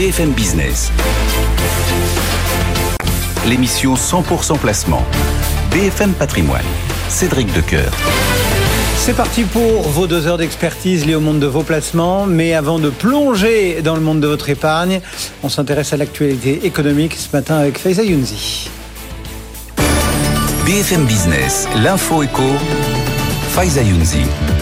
BFM Business. L'émission 100% placement. BFM Patrimoine. Cédric Decoeur. C'est parti pour vos 2 heures d'expertise liées au monde de vos placements. Mais avant de plonger dans le monde de votre épargne, on s'intéresse à l'actualité économique ce matin avec Faiza Younzi. BFM Business, l'info éco, Faiza Younzi.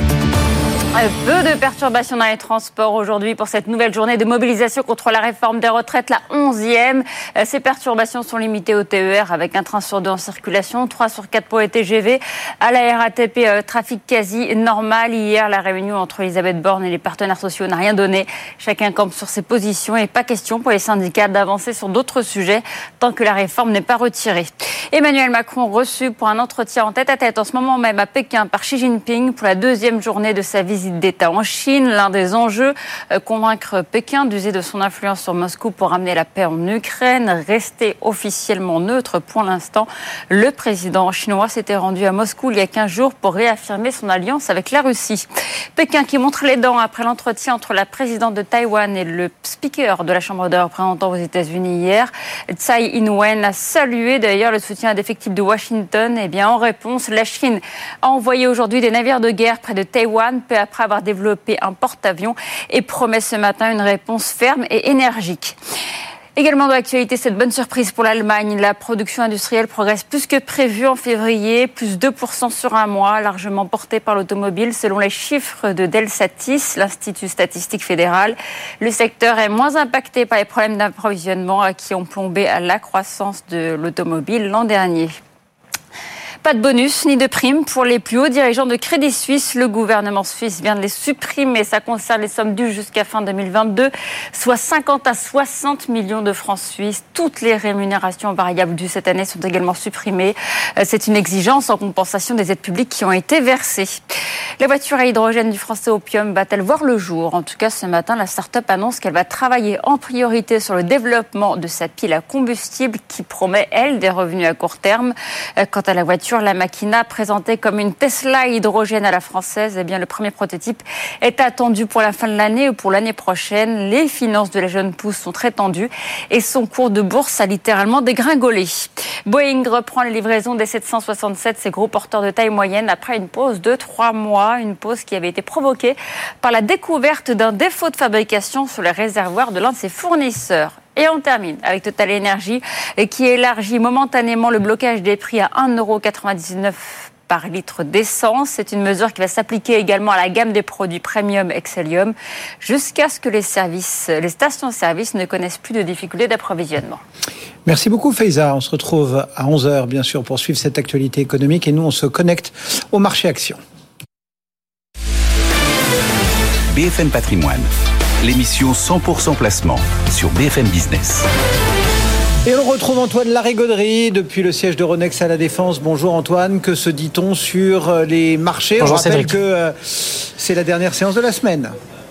Peu de perturbations dans les transports aujourd'hui pour cette nouvelle journée de mobilisation contre la réforme des retraites, la 11e. Ces perturbations sont limitées au TER avec un train sur 2 en circulation, 3 sur 4 pour les TGV. À la RATP, trafic quasi normal. Hier, la réunion entre Elisabeth Borne et les partenaires sociaux n'a rien donné. Chacun campe sur ses positions et pas question pour les syndicats d'avancer sur d'autres sujets tant que la réforme n'est pas retirée. Emmanuel Macron reçu pour un entretien en tête-à-tête en ce moment même à Pékin par Xi Jinping pour la 2e journée de sa visite d'État en Chine. L'un des enjeux, convaincre Pékin d'user de son influence sur Moscou pour ramener la paix en Ukraine, rester officiellement neutre pour l'instant. Le président chinois s'était rendu à Moscou il y a 15 jours pour réaffirmer son alliance avec la Russie. Pékin qui montre les dents après l'entretien entre la présidente de Taïwan et le speaker de la Chambre des représentants aux États-Unis hier. Tsai Ing-wen a salué d'ailleurs le soutien indéfectible de Washington. Eh bien, en réponse, la Chine a envoyé aujourd'hui des navires de guerre près de Taïwan, peu après avoir développé un porte-avions et promet ce matin une réponse ferme et énergique. Également dans l'actualité, cette bonne surprise pour l'Allemagne. La production industrielle progresse plus que prévu en février, plus 2% sur un mois, largement portée par l'automobile selon les chiffres de Delsatis, l'Institut statistique fédéral. Le secteur est moins impacté par les problèmes d'approvisionnement qui ont plombé la croissance de l'automobile l'an dernier. Pas de bonus ni de primes pour les plus hauts dirigeants de Crédit Suisse. Le gouvernement suisse vient de les supprimer. Ça concerne les sommes dues jusqu'à fin 2022, soit 50 à 60 millions de francs suisses. Toutes les rémunérations variables dues cette année sont également supprimées. C'est une exigence en compensation des aides publiques qui ont été versées. La voiture à hydrogène du français Opium va-t-elle voir le jour ? En tout cas, ce matin, la start-up annonce qu'elle va travailler en priorité sur le développement de sa pile à combustible qui promet, elle, des revenus à court terme. Quant à la voiture, la Machina, présentée comme une Tesla hydrogène à la française, eh bien, le premier prototype est attendu pour la fin de l'année ou pour l'année prochaine. Les finances de la jeune pousse sont très tendues et son cours de bourse a littéralement dégringolé. Boeing reprend les livraisons des 767, ces gros porteurs de taille moyenne, après une pause de 3 mois. Une pause qui avait été provoquée par la découverte d'un défaut de fabrication sur les réservoirs de l'un de ses fournisseurs. Et on termine avec Total Energy qui élargit momentanément le blocage des prix à 1,99 € par litre d'essence. C'est une mesure qui va s'appliquer également à la gamme des produits premium Excellium jusqu'à ce que les stations-service ne connaissent plus de difficultés d'approvisionnement. Merci beaucoup Faiza. On se retrouve à 11h bien sûr pour suivre cette actualité économique et nous on se connecte au marché action. BFM Patrimoine, l'émission 100% placement sur BFM Business. Et on retrouve Antoine Larigauderie depuis le siège d'Euronext à la Défense. Bonjour Antoine, que se dit-on sur les marchés ? Bonjour, on rappelle Cédric. que c'est la dernière séance de la semaine.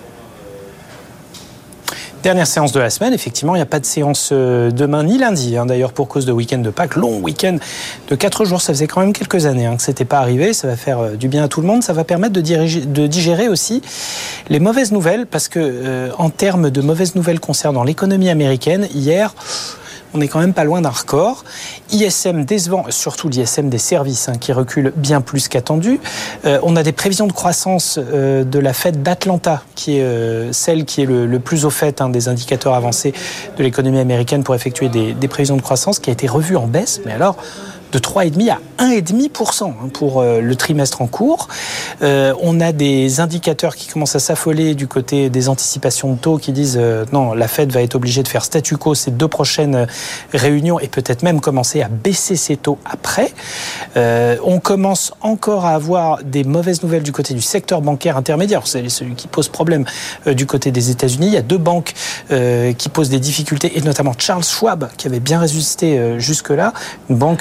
Dernière séance de la semaine, effectivement, il n'y a pas de séance demain ni lundi, d'ailleurs pour cause de week-end de Pâques, long week-end de 4 jours, ça faisait quand même quelques années que ce n'était pas arrivé, ça va faire du bien à tout le monde, ça va permettre de digérer aussi les mauvaises nouvelles, parce que en termes de mauvaises nouvelles concernant l'économie américaine, hier, on n'est quand même pas loin d'un record. ISM décevant, surtout l'ISM des services qui recule bien plus qu'attendu. On a des prévisions de croissance de la Fed d'Atlanta, qui est celle qui est le plus au fait des indicateurs avancés de l'économie américaine pour effectuer des prévisions de croissance, qui a été revue en baisse, mais alors de 3,5% à 1,5% pour le trimestre en cours. On a des indicateurs qui commencent à s'affoler du côté des anticipations de taux qui disent non, la Fed va être obligée de faire statu quo ces 2 prochaines réunions et peut-être même commencer à baisser ses taux après. On commence encore à avoir des mauvaises nouvelles du côté du secteur bancaire intermédiaire. C'est celui qui pose problème du côté des États-Unis. Il y a 2 banques qui posent des difficultés et notamment Charles Schwab qui avait bien résisté jusque-là. Une banque qui s'est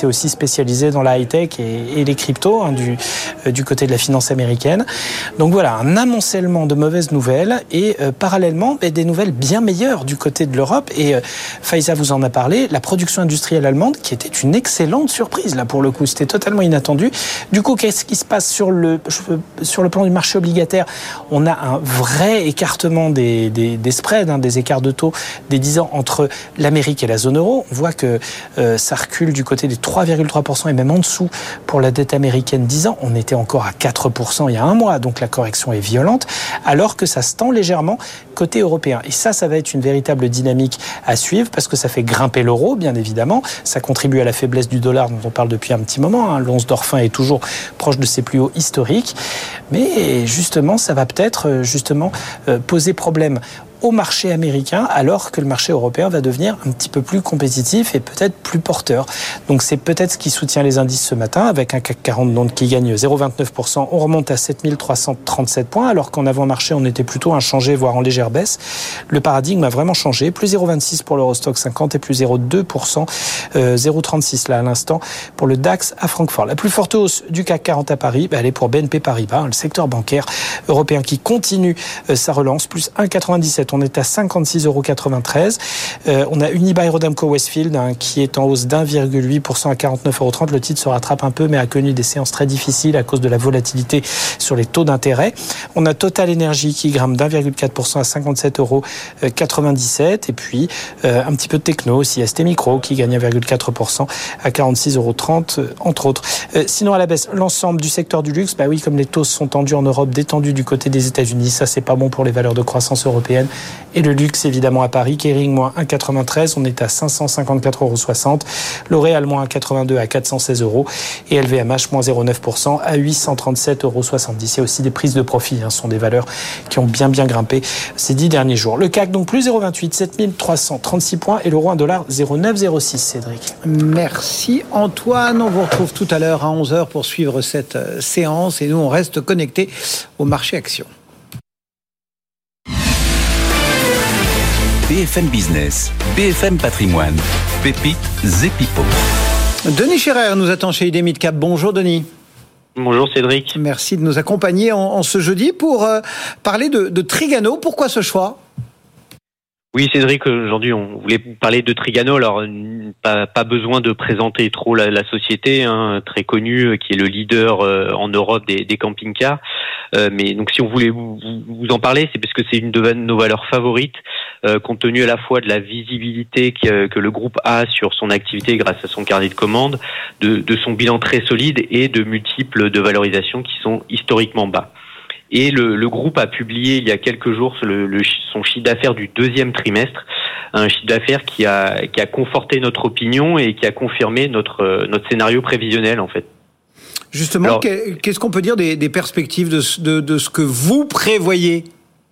aussi spécialisée dans la high-tech et les cryptos du côté de la finance américaine. Donc voilà, un amoncellement de mauvaises nouvelles et parallèlement des nouvelles bien meilleures du côté de l'Europe. Et Faiza vous en a parlé, la production industrielle allemande qui était une excellente surprise là pour le coup, c'était totalement inattendu. Du coup, qu'est-ce qui se passe sur le plan du marché obligataire? On a un vrai écartement des spreads, des écarts de taux des 10 ans entre l'Amérique et la zone euro. On voit que ça recule du côté des 3,3% et même en dessous pour la dette américaine 10 ans. On était encore à 4% il y a un mois, donc la correction est violente, alors que ça se tend légèrement côté européen. Et ça va être une véritable dynamique à suivre parce que ça fait grimper l'euro, bien évidemment. Ça contribue à la faiblesse du dollar dont on parle depuis un petit moment. L'once d'or fin est toujours proche de ses plus hauts historiques. Mais justement, ça va peut-être poser problème au marché américain, alors que le marché européen va devenir un petit peu plus compétitif et peut-être plus porteur. Donc c'est peut-être ce qui soutient les indices ce matin, avec un CAC 40 donc qui gagne 0,29%. On remonte à 7337 points, alors qu'en avant-marché, on était plutôt inchangé, voire en légère baisse. Le paradigme a vraiment changé. Plus 0,26 pour l'Eurostock 50 et plus 0,2%, 0,36 là à l'instant, pour le DAX à Francfort. La plus forte hausse du CAC 40 à Paris, elle est pour BNP Paribas, le secteur bancaire européen qui continue sa relance, plus 1,97. On est à 56,93 €. On a Unibail-Rodamco Westfield qui est en hausse d'1,8% à 49,30 €. Le titre se rattrape un peu, mais a connu des séances très difficiles à cause de la volatilité sur les taux d'intérêt. On a Total Energy qui grimpe d'1,4% à 57,97 €. Et puis, un petit peu de techno aussi, ST Micro qui gagne 1,4% à 46,30 €, entre autres. Sinon, à la baisse, l'ensemble du secteur du luxe, oui, comme les taux sont tendus en Europe, détendus du côté des États-Unis, ça, c'est pas bon pour les valeurs de croissance européennes. Et le luxe, évidemment, à Paris, Kering, moins 1,93, on est à 554,60 €. L'Oréal, moins 1,82 à 416 €. Et LVMH, moins 0,9% à 837,70 €. Il y a aussi des prises de profit, ce sont des valeurs qui ont bien grimpé ces 10 derniers jours. Le CAC, donc, plus 0,28, 7336 points. Et l'euro, $1, 0,906, Cédric. Merci, Antoine. On vous retrouve tout à l'heure à 11h pour suivre cette séance. Et nous, on reste connectés au marché action. BFM Business, BFM Patrimoine, Pépites et Pipo. Denis Scherer nous attend chez ID Midcap. Bonjour Denis. Bonjour Cédric. Merci de nous accompagner en ce jeudi pour parler de Trigano. Pourquoi ce choix ? Oui Cédric, aujourd'hui on voulait parler de Trigano. Alors pas besoin de présenter trop la société, très connue, qui est le leader en Europe des camping-cars. Mais donc si on voulait vous en parler, c'est parce que c'est une de nos valeurs favorites, compte tenu à la fois de la visibilité que le groupe a sur son activité grâce à son carnet de commandes, de son bilan très solide et de multiples de valorisations qui sont historiquement bas. Et le groupe a publié il y a quelques jours son chiffre d'affaires du deuxième trimestre, un chiffre d'affaires qui a conforté notre opinion et qui a confirmé notre scénario prévisionnel en fait. Justement, alors, qu'est-ce qu'on peut dire des perspectives de ce que vous prévoyez ?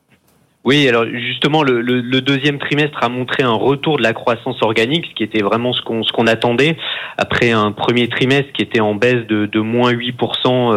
Oui, alors justement, le deuxième trimestre a montré un retour de la croissance organique, ce qui était vraiment ce qu'on attendait. Après un premier trimestre qui était en baisse de moins 8%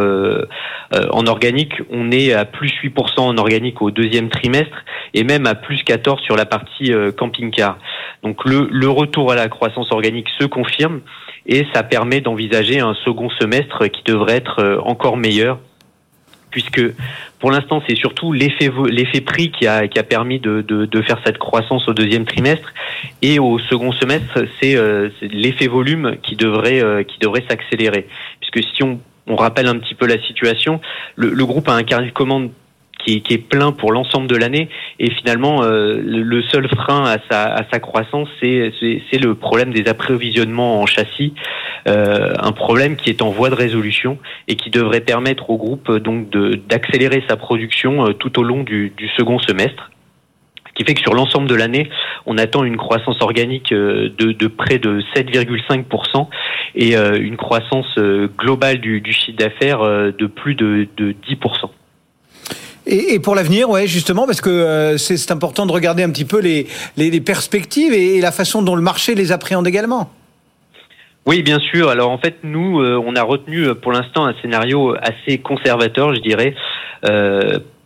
en organique, on est à plus 8% en organique au deuxième trimestre et même à plus 14% sur la partie camping-car. Donc le retour à la croissance organique se confirme et ça permet d'envisager un second semestre qui devrait être encore meilleur, puisque pour l'instant c'est surtout l'effet prix qui a permis de faire cette croissance au deuxième trimestre, et au second semestre c'est l'effet volume qui devrait s'accélérer, puisque si on rappelle un petit peu la situation, le groupe a un carnet de commandes qui est plein pour l'ensemble de l'année, et finalement le seul frein à sa croissance c'est le problème des approvisionnements en châssis, un problème qui est en voie de résolution et qui devrait permettre au groupe donc d'accélérer sa production tout au long du second semestre. Ce qui fait que sur l'ensemble de l'année, on attend une croissance organique de près de 7,5% et une croissance globale du chiffre d'affaires de plus de 10%. Et pour l'avenir, ouais, justement, parce que c'est important de regarder un petit peu les perspectives et la façon dont le marché les appréhende également. Oui, bien sûr. Alors en fait, nous, on a retenu pour l'instant un scénario assez conservateur, je dirais,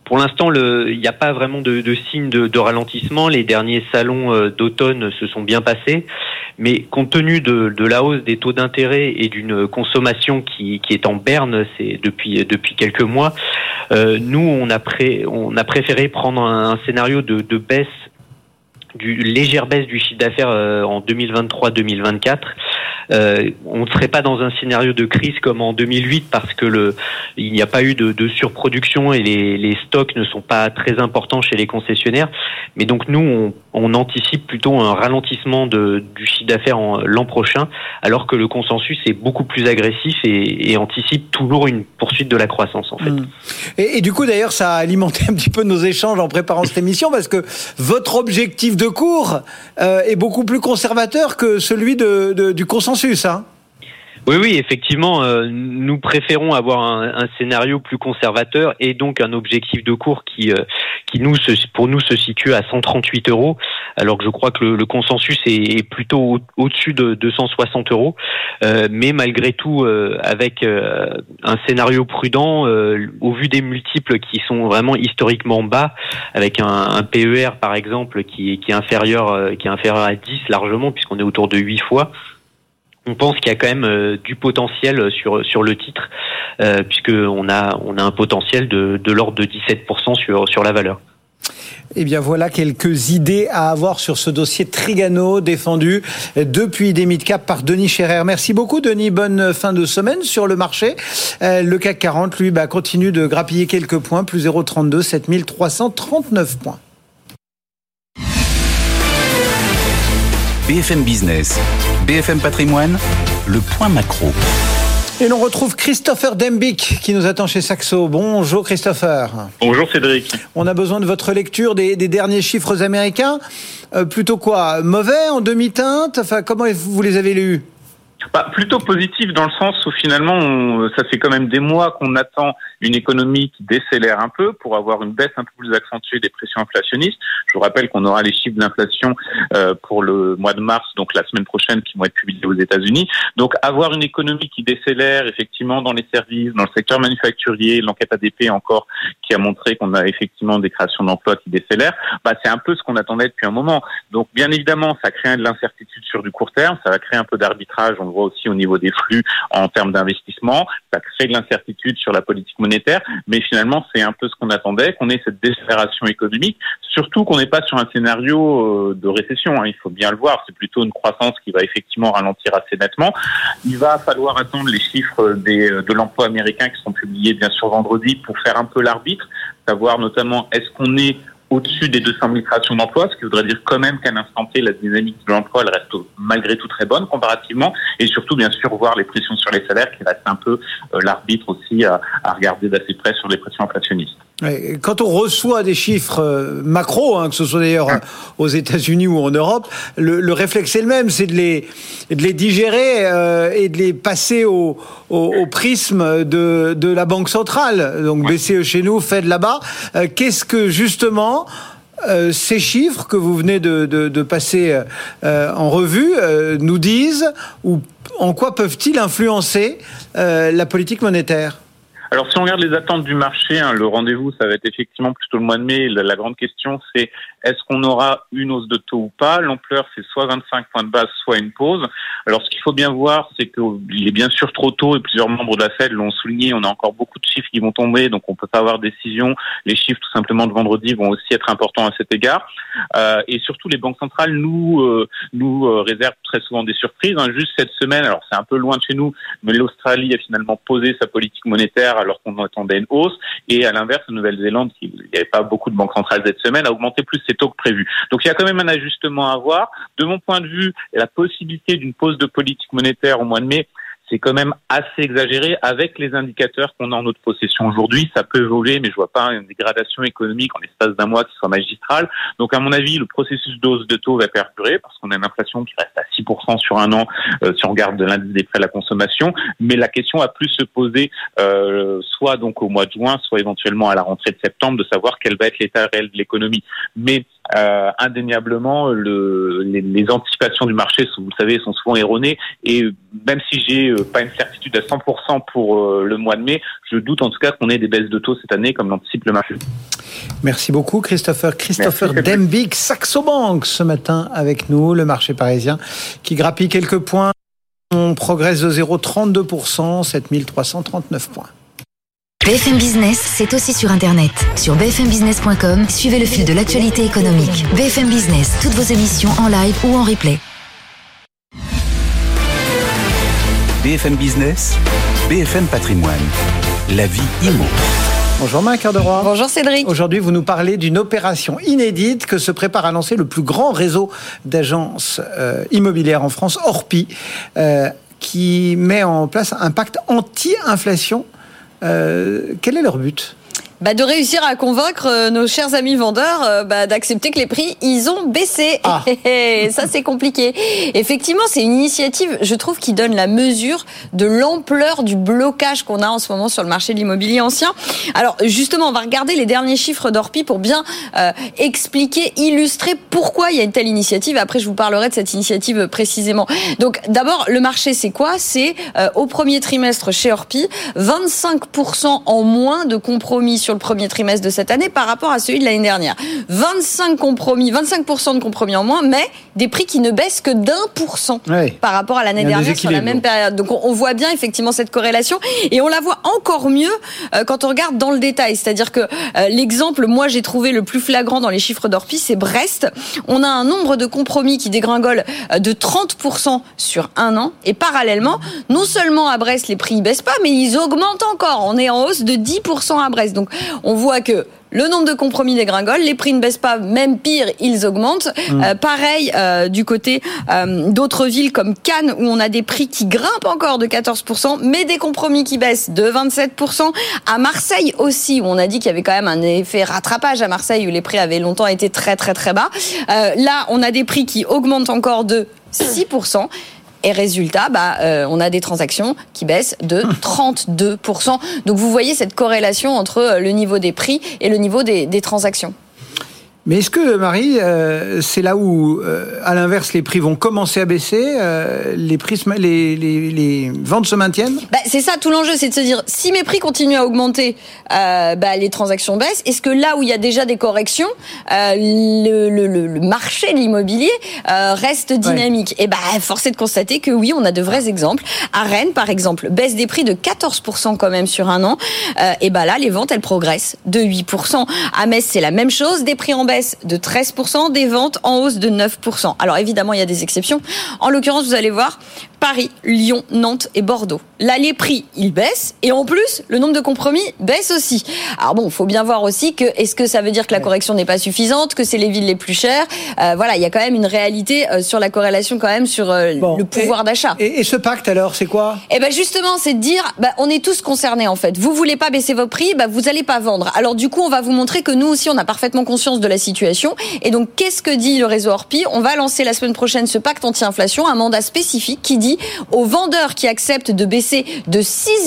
Pour l'instant, il n'y a pas vraiment de signe de ralentissement. Les derniers salons d'automne se sont bien passés. Mais compte tenu de la hausse des taux d'intérêt et d'une consommation qui est en berne depuis quelques mois, nous, on a préféré prendre un scénario de baisse, légère baisse du chiffre d'affaires en 2023-2024. On ne serait pas dans un scénario de crise comme en 2008 parce que il n'y a pas eu de surproduction et les stocks ne sont pas très importants chez les concessionnaires. Mais donc nous, on anticipe plutôt un ralentissement du chiffre d'affaires l'an prochain, alors que le consensus est beaucoup plus agressif et anticipe toujours une poursuite de la croissance en fait. Et du coup d'ailleurs, ça a alimenté un petit peu nos échanges en préparant cette émission parce que votre objectif de cours est beaucoup plus conservateur que celui du consensus. Hein. Oui, effectivement, nous préférons avoir un scénario plus conservateur et donc un objectif de cours qui pour nous se situe à 138 €, alors que je crois que le consensus est plutôt au-dessus de 260 €. Mais malgré tout, avec un scénario prudent, au vu des multiples qui sont vraiment historiquement bas, avec un PER par exemple qui est inférieur à 10 largement, puisqu'on est autour de 8 fois. On pense qu'il y a quand même du potentiel sur le titre, puisque on a un potentiel de l'ordre de 17% sur la valeur. Eh bien voilà quelques idées à avoir sur ce dossier Trigano défendu depuis des mid-cap par Denis Scherer. Merci beaucoup Denis, bonne fin de semaine sur le marché. Le CAC 40 lui continue de grappiller quelques points, plus 0,32, 7339 points. BFM Business, BFM Patrimoine, le point macro. Et l'on retrouve Christopher Dembick qui nous attend chez Saxo. Bonjour Christopher. Bonjour Cédric. On a besoin de votre lecture des derniers chiffres américains. Plutôt quoi, mauvais, en demi-teinte? Enfin, comment vous les avez lus? Plutôt positif dans le sens où finalement, ça fait quand même des mois qu'on attend une économie qui décélère un peu pour avoir une baisse un peu plus accentuée des pressions inflationnistes. Je vous rappelle qu'on aura les chiffres d'inflation pour le mois de mars, donc la semaine prochaine, qui vont être publiés aux États-Unis. Donc avoir une économie qui décélère effectivement dans les services, dans le secteur manufacturier, l'enquête ADP encore qui a montré qu'on a effectivement des créations d'emplois qui décélèrent, c'est un peu ce qu'on attendait depuis un moment. Donc bien évidemment, ça crée de l'incertitude sur du court terme, ça va créer un peu d'arbitrage, on le voit aussi au niveau des flux en termes d'investissement, ça crée de l'incertitude sur la politique monétaire, mais finalement c'est un peu ce qu'on attendait, qu'on ait cette décélération économique, surtout qu'on n'est pas sur un scénario de récession, il faut bien le voir, c'est plutôt une croissance qui va effectivement ralentir assez nettement. Il va falloir attendre les chiffres de l'emploi américain qui sont publiés bien sûr vendredi pour faire un peu l'arbitre, savoir notamment est-ce qu'on est au-dessus des 200 000 créations d'emplois, ce qui voudrait dire quand même qu'à l'instant T, la dynamique de l'emploi, elle reste malgré tout très bonne comparativement, et surtout, bien sûr, voir les pressions sur les salaires, qui reste un peu l'arbitre aussi à regarder d'assez près sur les pressions inflationnistes. Quand on reçoit des chiffres macro, que ce soit d'ailleurs aux États-Unis ou en Europe, le réflexe est le même, c'est de les digérer et de les passer au prisme de la Banque centrale. Donc BCE chez nous, Fed là-bas. Qu'est-ce que justement ces chiffres que vous venez de passer en revue nous disent, ou en quoi peuvent-ils influencer la politique monétaire ? Alors, si on regarde les attentes du marché, le rendez-vous, ça va être effectivement plutôt le mois de mai. La grande question, c'est est-ce qu'on aura une hausse de taux ou pas? L'ampleur, c'est soit 25 points de base, soit une pause. Alors, ce qu'il faut bien voir, c'est qu'il est bien sûr trop tôt et plusieurs membres de la Fed l'ont souligné. On a encore beaucoup de chiffres qui vont tomber, donc on peut pas avoir de décision. Les chiffres, tout simplement, de vendredi vont aussi être importants à cet égard. Et surtout, les banques centrales nous réservent très souvent des surprises. Juste cette semaine, alors c'est un peu loin de chez nous, mais l'Australie a finalement posé sa politique monétaire alors qu'on attendait une hausse. Et à l'inverse, la Nouvelle-Zélande, il n'y avait pas beaucoup de banques centrales cette semaine, a augmenté plus ses taux que prévu. Donc il y a quand même un ajustement à avoir. De mon point de vue, la possibilité d'une pause de politique monétaire au mois de mai, c'est quand même assez exagéré avec les indicateurs qu'on a en notre possession aujourd'hui. Ça peut évoluer, mais je vois pas une dégradation économique en l'espace d'un mois qui soit magistrale. Donc, à mon avis, le processus d'hausse de taux va perdurer parce qu'on a une inflation qui reste à 6% sur un an si on regarde de l'indice des prix à la consommation. Mais la question a plus se poser soit donc au mois de juin, soit éventuellement à la rentrée de septembre, de savoir quel va être l'état réel de l'économie. Mais indéniablement, les anticipations du marché, vous le savez, sont souvent erronées. Et même si j'ai pas une certitude à 100% pour le mois de mai, je doute en tout cas qu'on ait des baisses de taux cette année, comme l'anticipe le marché. Merci beaucoup, Christopher. Christopher Dembig, Saxo Bank, ce matin avec nous, le marché parisien qui grappille quelques points. On progresse de 0,32%, 7339 points. BFM Business, c'est aussi sur Internet. Sur bfmbusiness.com, suivez le fil de l'actualité économique. BFM Business, toutes vos émissions en live ou en replay. BFM Business, BFM Patrimoine, la vie immo. Bonjour Marc Roy. Bonjour Cédric. Aujourd'hui, vous nous parlez d'une opération inédite que se prépare à lancer le plus grand réseau d'agences immobilières en France, Orpi, qui met en place un pacte anti-inflation. Quel est leur but ? De réussir à convaincre nos chers amis vendeurs d'accepter que les prix, ils ont baissé. Ah. Et ça, c'est compliqué. Effectivement, c'est une initiative, je trouve, qui donne la mesure de l'ampleur du blocage qu'on a en ce moment sur le marché de l'immobilier ancien. Alors, justement, on va regarder les derniers chiffres d'Orpi pour bien expliquer, illustrer pourquoi il y a une telle initiative. Après, je vous parlerai de cette initiative précisément. Donc, d'abord, le marché, c'est quoi ? C'est, au premier trimestre chez Orpi, 25% en moins de compromis sur le premier trimestre de cette année par rapport à celui de l'année dernière. 25% de compromis en moins, mais des prix qui ne baissent que d'1% par rapport à l'année dernière sur la même période. Donc on voit bien effectivement cette corrélation et on la voit encore mieux quand on regarde dans le détail. C'est-à-dire que l'exemple, moi j'ai trouvé le plus flagrant dans les chiffres d'Orpi, c'est Brest. On a un nombre de compromis qui dégringole de 30% sur un an et parallèlement, non seulement à Brest les prix ne baissent pas, mais ils augmentent encore. On est en hausse de 10% à Brest. Donc on voit que le nombre de compromis dégringole, les prix ne baissent pas, même pire, ils augmentent. Pareil du côté d'autres villes comme Cannes, où on a des prix qui grimpent encore de 14%, mais des compromis qui baissent de 27%. À Marseille aussi, où on a dit qu'il y avait quand même un effet rattrapage à Marseille, où les prix avaient longtemps été très très très bas. Là, on a des prix qui augmentent encore de 6%. Et résultat, on a des transactions qui baissent de 32%. Donc vous voyez cette corrélation entre le niveau des prix et le niveau des transactions. Mais est-ce que, Marie, c'est là où, à l'inverse, les prix vont commencer à baisser, les ventes se maintiennent ? C'est ça, tout l'enjeu, c'est de se dire, si mes prix continuent à augmenter, les transactions baissent. Est-ce que là où il y a déjà des corrections, le marché de l'immobilier reste dynamique ? Et force est de constater que oui, on a de vrais exemples. À Rennes, par exemple, baisse des prix de 14% quand même sur un an. Et là, les ventes, elles progressent de 8%. À Metz, c'est la même chose, des prix en baisse de 13%, des ventes en hausse de 9%. Alors évidemment, il y a des exceptions. En l'occurrence, vous allez voir, Paris, Lyon, Nantes et Bordeaux. Là, les prix, ils baissent et en plus, le nombre de compromis baisse aussi. Alors bon, il faut bien voir aussi que est-ce que ça veut dire que la correction n'est pas suffisante, que c'est les villes les plus chères ? Il y a quand même une réalité sur la corrélation quand même sur le pouvoir d'achat. Et ce pacte alors, c'est quoi ? Justement, c'est de dire, on est tous concernés en fait. Vous voulez pas baisser vos prix, vous allez pas vendre. Alors du coup, on va vous montrer que nous aussi, on a parfaitement conscience de la situation. Et donc, qu'est-ce que dit le réseau Orpi ? On va lancer la semaine prochaine ce pacte anti-inflation, un mandat spécifique qui dit aux vendeurs qui acceptent de baisser de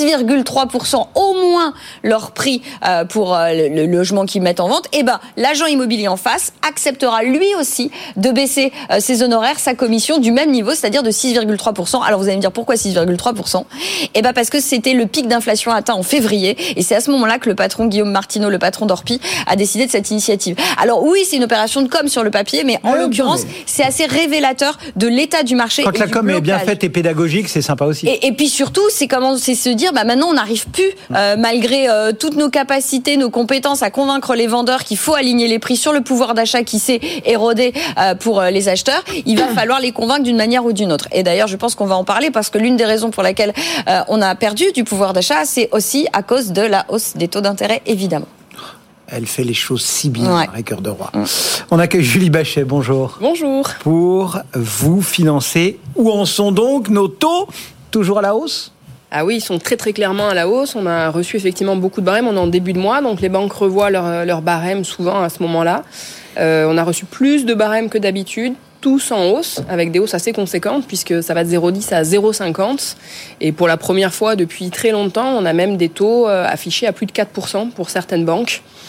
6,3% au moins leur prix pour le logement qu'ils mettent en vente, l'agent immobilier en face acceptera lui aussi de baisser ses honoraires, sa commission du même niveau, c'est-à-dire de 6,3%. Alors vous allez me dire pourquoi 6,3% ? Parce que c'était le pic d'inflation atteint en février et c'est à ce moment-là que le patron Guillaume Martineau, le patron d'Orpi, a décidé de cette initiative. Alors oui, c'est une opération de com sur le papier, mais en l'occurrence, c'est assez révélateur de l'état du marché. Quand la com est bien faite et pédagogique, c'est sympa aussi. Et puis surtout, c'est se dire, maintenant on n'arrive plus, malgré toutes nos capacités, nos compétences, à convaincre les vendeurs qu'il faut aligner les prix sur le pouvoir d'achat qui s'est érodé pour les acheteurs. Il va falloir les convaincre d'une manière ou d'une autre. Et d'ailleurs, je pense qu'on va en parler parce que l'une des raisons pour laquelle on a perdu du pouvoir d'achat, c'est aussi à cause de la hausse des taux d'intérêt, évidemment. Elle fait les choses si bien, Marie de Roy. On accueille Julie Bachet, bonjour. Bonjour. Pour vous financer, où en sont donc nos taux ? Toujours à la hausse ? Ah oui, ils sont très très clairement à la hausse. On a reçu effectivement beaucoup de barèmes. On est en début de mois, donc les banques revoient leurs barèmes souvent à ce moment-là. On a reçu plus de barèmes que d'habitude, tous en hausse, avec des hausses assez conséquentes, puisque ça va de 0,10 à 0,50. Et pour la première fois depuis très longtemps, on a même des taux affichés à plus de 4% pour certaines banques.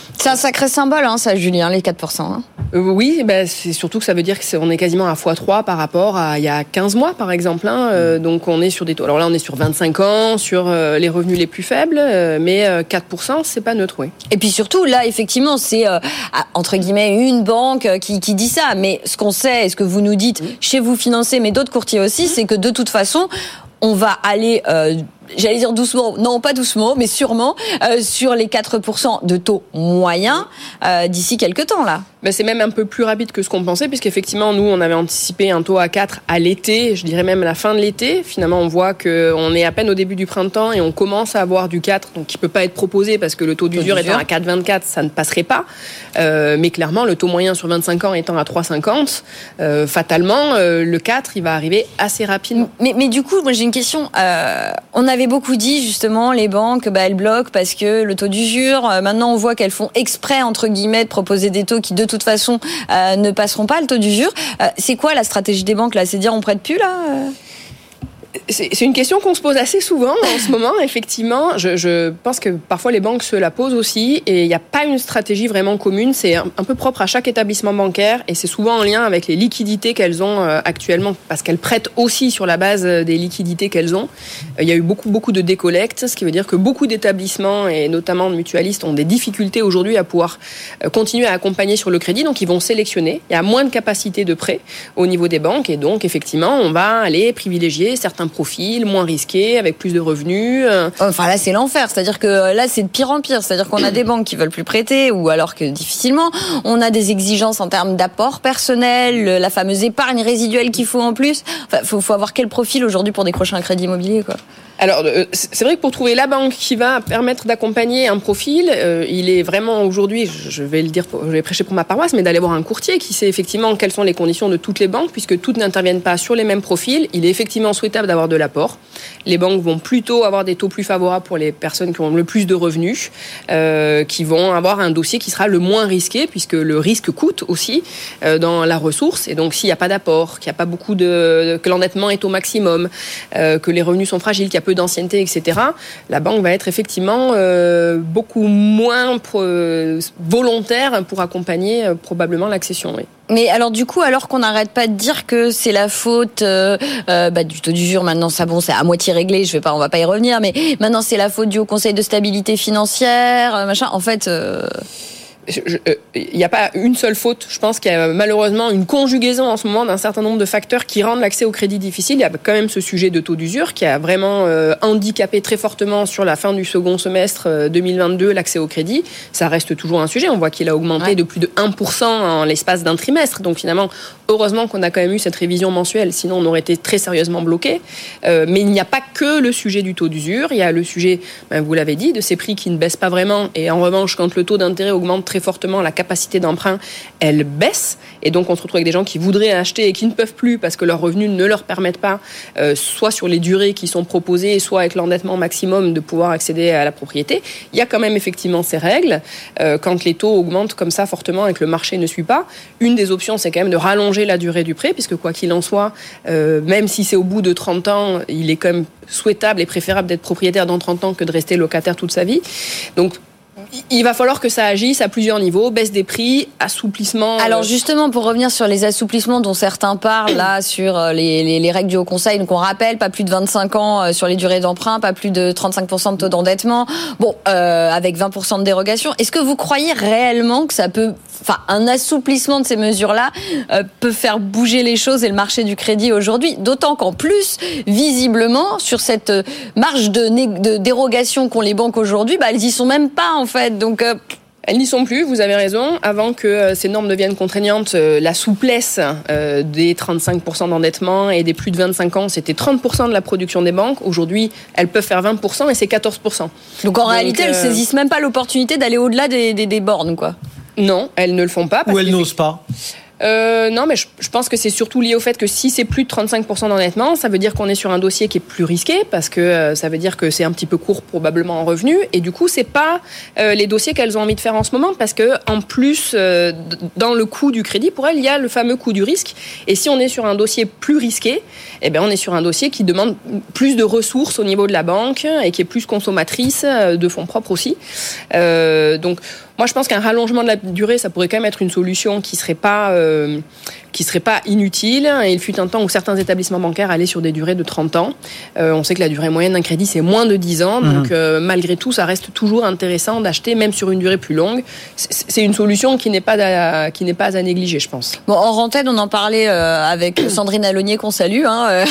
C'est un sacré symbole, ça, Julien, les 4%. Oui, c'est surtout que ça veut dire qu'on est quasiment à x3 par rapport à il y a 15 mois, par exemple. Donc, on est sur des taux. Alors là, on est sur 25 ans, sur les revenus les plus faibles, mais 4%, c'est pas neutre, oui. Et puis surtout, là, effectivement, c'est, entre guillemets, une banque qui dit ça. Mais ce qu'on sait, et ce que vous nous dites chez vous financez, mais d'autres courtiers aussi, c'est que de toute façon, on va aller... j'allais dire doucement, non pas doucement, mais sûrement sur les 4% de taux moyen d'ici quelques temps là. C'est même un peu plus rapide que ce qu'on pensait, puisqu'effectivement, nous, on avait anticipé un taux à 4 à l'été, je dirais même à la fin de l'été. Finalement, on voit qu'on est à peine au début du printemps et on commence à avoir du 4, donc qui peut pas être proposé parce que le taux d'usure étant à 4,24, ça ne passerait pas. Mais clairement, le taux moyen sur 25 ans étant à 3,50, fatalement, le 4, il va arriver assez rapidement. Mais du coup, moi j'ai une question. On avait beaucoup dit justement les banques, elles bloquent parce que le taux d'usure. Maintenant, on voit qu'elles font exprès entre guillemets de proposer des taux qui de toute façon ne passeront pas le taux d'usure. C'est quoi la stratégie des banques là ? C'est dire on prête plus là ? C'est une question qu'on se pose assez souvent en ce moment, effectivement. Je pense que parfois les banques se la posent aussi et il n'y a pas une stratégie vraiment commune. C'est un peu propre à chaque établissement bancaire et c'est souvent en lien avec les liquidités qu'elles ont actuellement parce qu'elles prêtent aussi sur la base des liquidités qu'elles ont. Il y a eu beaucoup de décollectes, ce qui veut dire que beaucoup d'établissements et notamment de mutualistes ont des difficultés aujourd'hui à pouvoir continuer à accompagner sur le crédit. Donc ils vont sélectionner. Il y a moins de capacité de prêt au niveau des banques et donc effectivement on va aller privilégier certains profils moins risqués, avec plus de revenus. Enfin là c'est l'enfer, c'est-à-dire que là c'est de pire en pire, c'est-à-dire qu'on a des banques qui veulent plus prêter ou alors que difficilement, on a des exigences en termes d'apport personnel, la fameuse épargne résiduelle qu'il faut en plus. Enfin, faut avoir quel profil aujourd'hui pour décrocher un crédit immobilier quoi ? Alors, c'est vrai que pour trouver la banque qui va permettre d'accompagner un profil, il est vraiment aujourd'hui, je vais le dire, je vais prêcher pour ma paroisse, mais d'aller voir un courtier qui sait effectivement quelles sont les conditions de toutes les banques, puisque toutes n'interviennent pas sur les mêmes profils. Il est effectivement souhaitable d'avoir de l'apport. Les banques vont plutôt avoir des taux plus favorables pour les personnes qui ont le plus de revenus, qui vont avoir un dossier qui sera le moins risqué, puisque le risque coûte aussi dans la ressource. Et donc, s'il n'y a pas d'apport, qu'il n'y a pas beaucoup que l'endettement est au maximum, que les revenus sont fragiles, qu'il y a peu d'ancienneté, etc., la banque va être effectivement beaucoup moins volontaire pour accompagner probablement l'accession. Oui. Mais alors du coup, alors qu'on n'arrête pas de dire que c'est la faute du taux d'usure, maintenant ça c'est à moitié réglé, on va pas y revenir, mais maintenant c'est la faute du Haut Conseil de stabilité financière, machin. En fait. Il n'y a pas une seule faute. Je pense qu'il y a malheureusement une conjugaison en ce moment d'un certain nombre de facteurs qui rendent l'accès au crédit difficile. Il y a quand même ce sujet de taux d'usure qui a vraiment handicapé très fortement sur la fin du second semestre 2022 l'accès au crédit. Ça reste toujours un sujet. On voit qu'il a augmenté de plus de 1% en l'espace d'un trimestre. Donc finalement, heureusement qu'on a quand même eu cette révision mensuelle. Sinon, on aurait été très sérieusement bloqué. Mais il n'y a pas que le sujet du taux d'usure. Il y a le sujet, vous l'avez dit, de ces prix qui ne baissent pas vraiment. Et en revanche, quand le taux d'intérêt augmente très fortement, la capacité d'emprunt, elle baisse. Et donc, on se retrouve avec des gens qui voudraient acheter et qui ne peuvent plus parce que leurs revenus ne leur permettent pas, soit sur les durées qui sont proposées, soit avec l'endettement maximum, de pouvoir accéder à la propriété. Il y a quand même effectivement ces règles. Quand les taux augmentent comme ça fortement et que le marché ne suit pas, une des options, c'est quand même de rallonger la durée du prêt, puisque quoi qu'il en soit, même si c'est au bout de 30 ans, il est quand même souhaitable et préférable d'être propriétaire dans 30 ans que de rester locataire toute sa vie. Donc, il va falloir que ça agisse à plusieurs niveaux, baisse des prix, assouplissement. Alors justement, pour revenir sur les assouplissements dont certains parlent là, sur les règles du Haut Conseil, donc on rappelle, pas plus de 25 ans sur les durées d'emprunt, pas plus de 35% de taux d'endettement, avec 20% de dérogation. Est-ce que vous croyez réellement que ça peut, un assouplissement de ces mesures-là peut faire bouger les choses et le marché du crédit aujourd'hui, d'autant qu'en plus, visiblement, sur cette marge de dérogation qu'ont les banques aujourd'hui, elles y sont même pas en fait. Donc elles n'y sont plus, vous avez raison. Avant que ces normes deviennent contraignantes, la souplesse des 35% d'endettement et des plus de 25 ans, c'était 30% de la production des banques. Aujourd'hui, elles peuvent faire 20% et c'est 14%. Donc en réalité, elles ne saisissent même pas l'opportunité d'aller au-delà des bornes, quoi. Non, elles ne le font pas. Ou elles n'osent pas. Non, mais je pense que c'est surtout lié au fait que si c'est plus de 35% d'endettement, ça veut dire qu'on est sur un dossier qui est plus risqué, parce que ça veut dire que c'est un petit peu court probablement en revenus, et du coup c'est pas les dossiers qu'elles ont envie de faire en ce moment, parce que en plus dans le coût du crédit, pour elles il y a le fameux coût du risque, et si on est sur un dossier plus risqué, on est sur un dossier qui demande plus de ressources au niveau de la banque et qui est plus consommatrice de fonds propres aussi. Donc Moi, je pense qu'un rallongement de la durée, ça pourrait quand même être une solution qui serait pas inutile. Et il fut un temps où certains établissements bancaires allaient sur des durées de 30 ans. On sait que la durée moyenne d'un crédit, c'est moins de 10 ans. Donc, malgré tout, ça reste toujours intéressant d'acheter, même sur une durée plus longue. C'est une solution qui n'est pas à négliger, je pense. Bon, en antenne, on en parlait avec Sandrine Alonier, qu'on salue.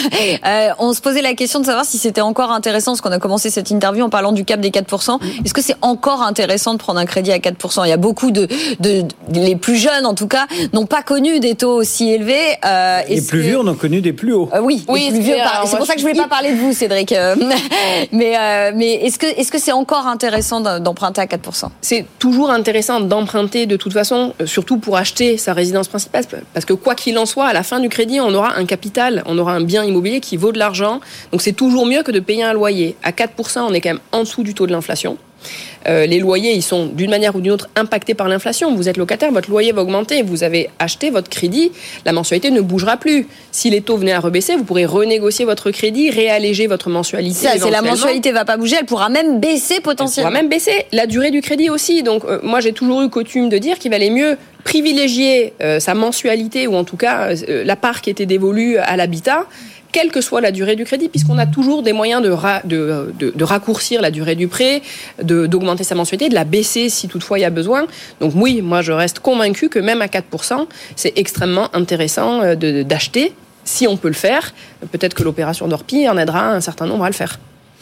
On se posait la question de savoir si c'était encore intéressant, parce qu'on a commencé cette interview en parlant du cap des 4%. Est-ce que c'est encore intéressant de prendre un crédit à 4%? Il y a beaucoup les plus jeunes, en tout cas, n'ont pas connu des taux aussi élevés. Les plus vieux, on a connu des plus hauts. Oui, les plus vieux. C'est pour ça que je voulais pas parler de vous, Cédric. Mais est-ce que c'est encore intéressant d'emprunter à 4%? C'est toujours intéressant d'emprunter de toute façon, surtout pour acheter sa résidence principale, parce que quoi qu'il en soit, à la fin du crédit, on aura un capital, on aura un bien immobilier qui vaut de l'argent. Donc c'est toujours mieux que de payer un loyer. À 4%, on est quand même en dessous du taux de l'inflation. Les loyers, ils sont d'une manière ou d'une autre impactés par l'inflation. Vous êtes locataire, votre loyer va augmenter. Vous avez acheté votre crédit, la mensualité ne bougera plus. Si les taux venaient à rebaisser, vous pourrez renégocier votre crédit, réalléger votre mensualité. Ça, c'est la mensualité va pas bouger, elle pourra même baisser potentiellement. Elle pourra même baisser. La durée du crédit aussi. Donc, moi, j'ai toujours eu coutume de dire qu'il valait mieux privilégier sa mensualité, ou en tout cas la part qui était dévolue à l'habitat, quelle que soit la durée du crédit, puisqu'on a toujours des moyens de raccourcir la durée du prêt, d'augmenter sa mensualité, de la baisser si toutefois il y a besoin. Donc oui, moi je reste convaincue que même à 4%, c'est extrêmement intéressant d'acheter, si on peut le faire. Peut-être que l'opération d'Orpi en aidera un certain nombre à le faire.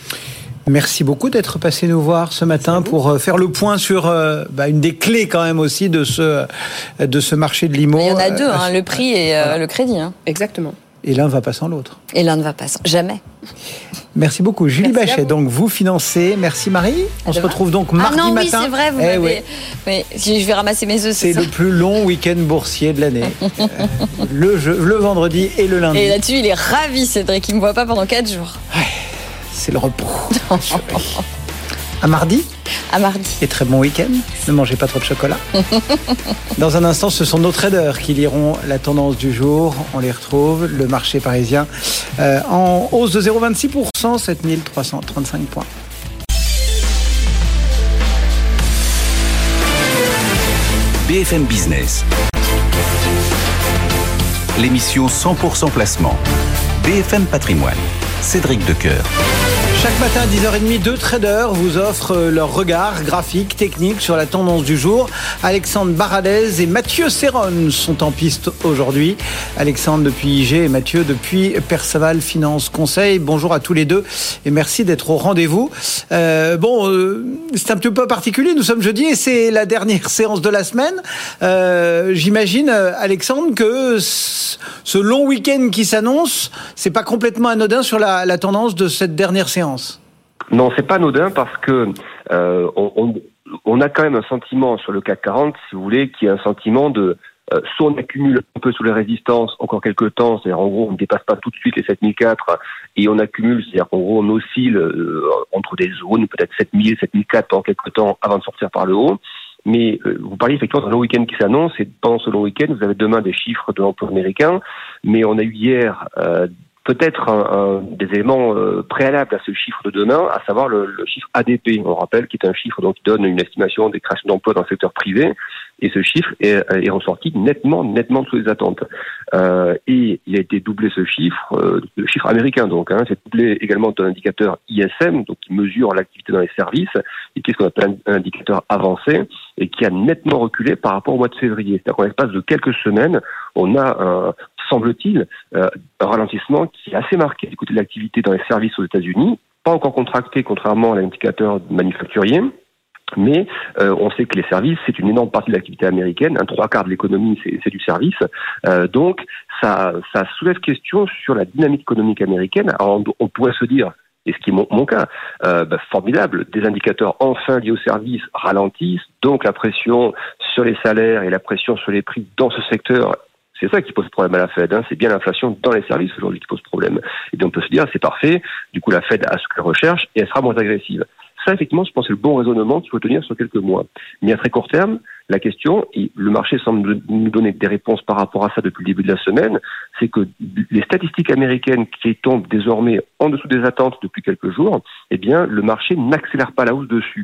Merci beaucoup d'être passé nous voir ce matin pour faire le point sur une des clés quand même aussi de ce marché de l'IMO. Il y en a deux, le prix et le crédit. Exactement. Et l'un ne va pas sans l'autre. Et l'un ne va pas sans... Jamais. Merci beaucoup. Julie Bachet, donc vous financez. Merci Marie. On se retrouve donc mardi matin. Oui, c'est vrai, vous m'avez... Oui, je vais ramasser mes œufs. C'est le plus long week-end boursier de l'année. le vendredi et le lundi. Et là-dessus, il est ravi, Cédric. Il ne me voit pas pendant 4 jours. Ouais, c'est le repos. À mardi. À mardi. Et très bon week-end. Ne mangez pas trop de chocolat. Dans un instant, ce sont nos traders qui liront la tendance du jour. On les retrouve. Le marché parisien en hausse de 0,26%, 7335 points. BFM Business. L'émission 100% placement. BFM Patrimoine. Cédric Decoeur. Chaque matin à 10h30, deux traders vous offrent leur regard graphique, technique sur la tendance du jour. Alexandre Baradez et Mathieu Serron sont en piste aujourd'hui. Alexandre depuis IG et Mathieu depuis Perceval Finance Conseil. Bonjour à tous les deux et merci d'être au rendez-vous. C'est un petit peu particulier. Nous sommes jeudi et c'est la dernière séance de la semaine. J'imagine, Alexandre, que ce long week-end qui s'annonce, c'est pas complètement anodin sur la tendance de cette dernière séance. Non, c'est pas anodin parce que on a quand même un sentiment sur le CAC 40, si vous voulez, qui est un sentiment de soit on accumule un peu sous les résistances encore quelques temps, c'est-à-dire en gros on ne dépasse pas tout de suite les 7004 et on accumule, c'est-à-dire qu'en gros on oscille entre des zones, peut-être 7000, 7004 pendant quelques temps avant de sortir par le haut. Mais vous parliez effectivement d'un long week-end qui s'annonce, et pendant ce long week-end, vous avez demain des chiffres de l'emploi américain, mais on a eu hier peut-être des éléments préalables à ce chiffre de demain, à savoir le chiffre ADP. On rappelle qui est un chiffre donc qui donne une estimation des créations d'emplois dans le secteur privé, et ce chiffre est ressorti nettement sous les attentes. Et il a été doublé ce chiffre, le chiffre américain donc, c'est doublé également d'un indicateur ISM, donc qui mesure l'activité dans les services, et qui est ce qu'on appelle un indicateur avancé, et qui a nettement reculé par rapport au mois de février. C'est-à-dire qu'en l'espace de quelques semaines, on a semble-t-il, un ralentissement qui est assez marqué du côté de l'activité dans les services aux États-Unis, pas encore contracté contrairement à l'indicateur manufacturier, mais on sait que les services, c'est une énorme partie de l'activité américaine, 3/4 de l'économie, c'est du service. Donc, ça soulève question sur la dynamique économique américaine. Alors, on pourrait se dire, et ce qui est mon cas, formidable, des indicateurs enfin liés aux services ralentissent, donc la pression sur les salaires et la pression sur les prix dans ce secteur, c'est ça qui pose problème à la Fed, c'est bien l'inflation dans les services aujourd'hui qui pose problème. Et donc on peut se dire, c'est parfait, du coup la Fed a ce qu'elle recherche et elle sera moins agressive. Ça, effectivement, je pense que c'est le bon raisonnement qu'il faut tenir sur quelques mois. Mais à très court terme, la question, et le marché semble nous donner des réponses par rapport à ça depuis le début de la semaine, c'est que les statistiques américaines qui tombent désormais en dessous des attentes depuis quelques jours, eh bien, le marché n'accélère pas la hausse dessus.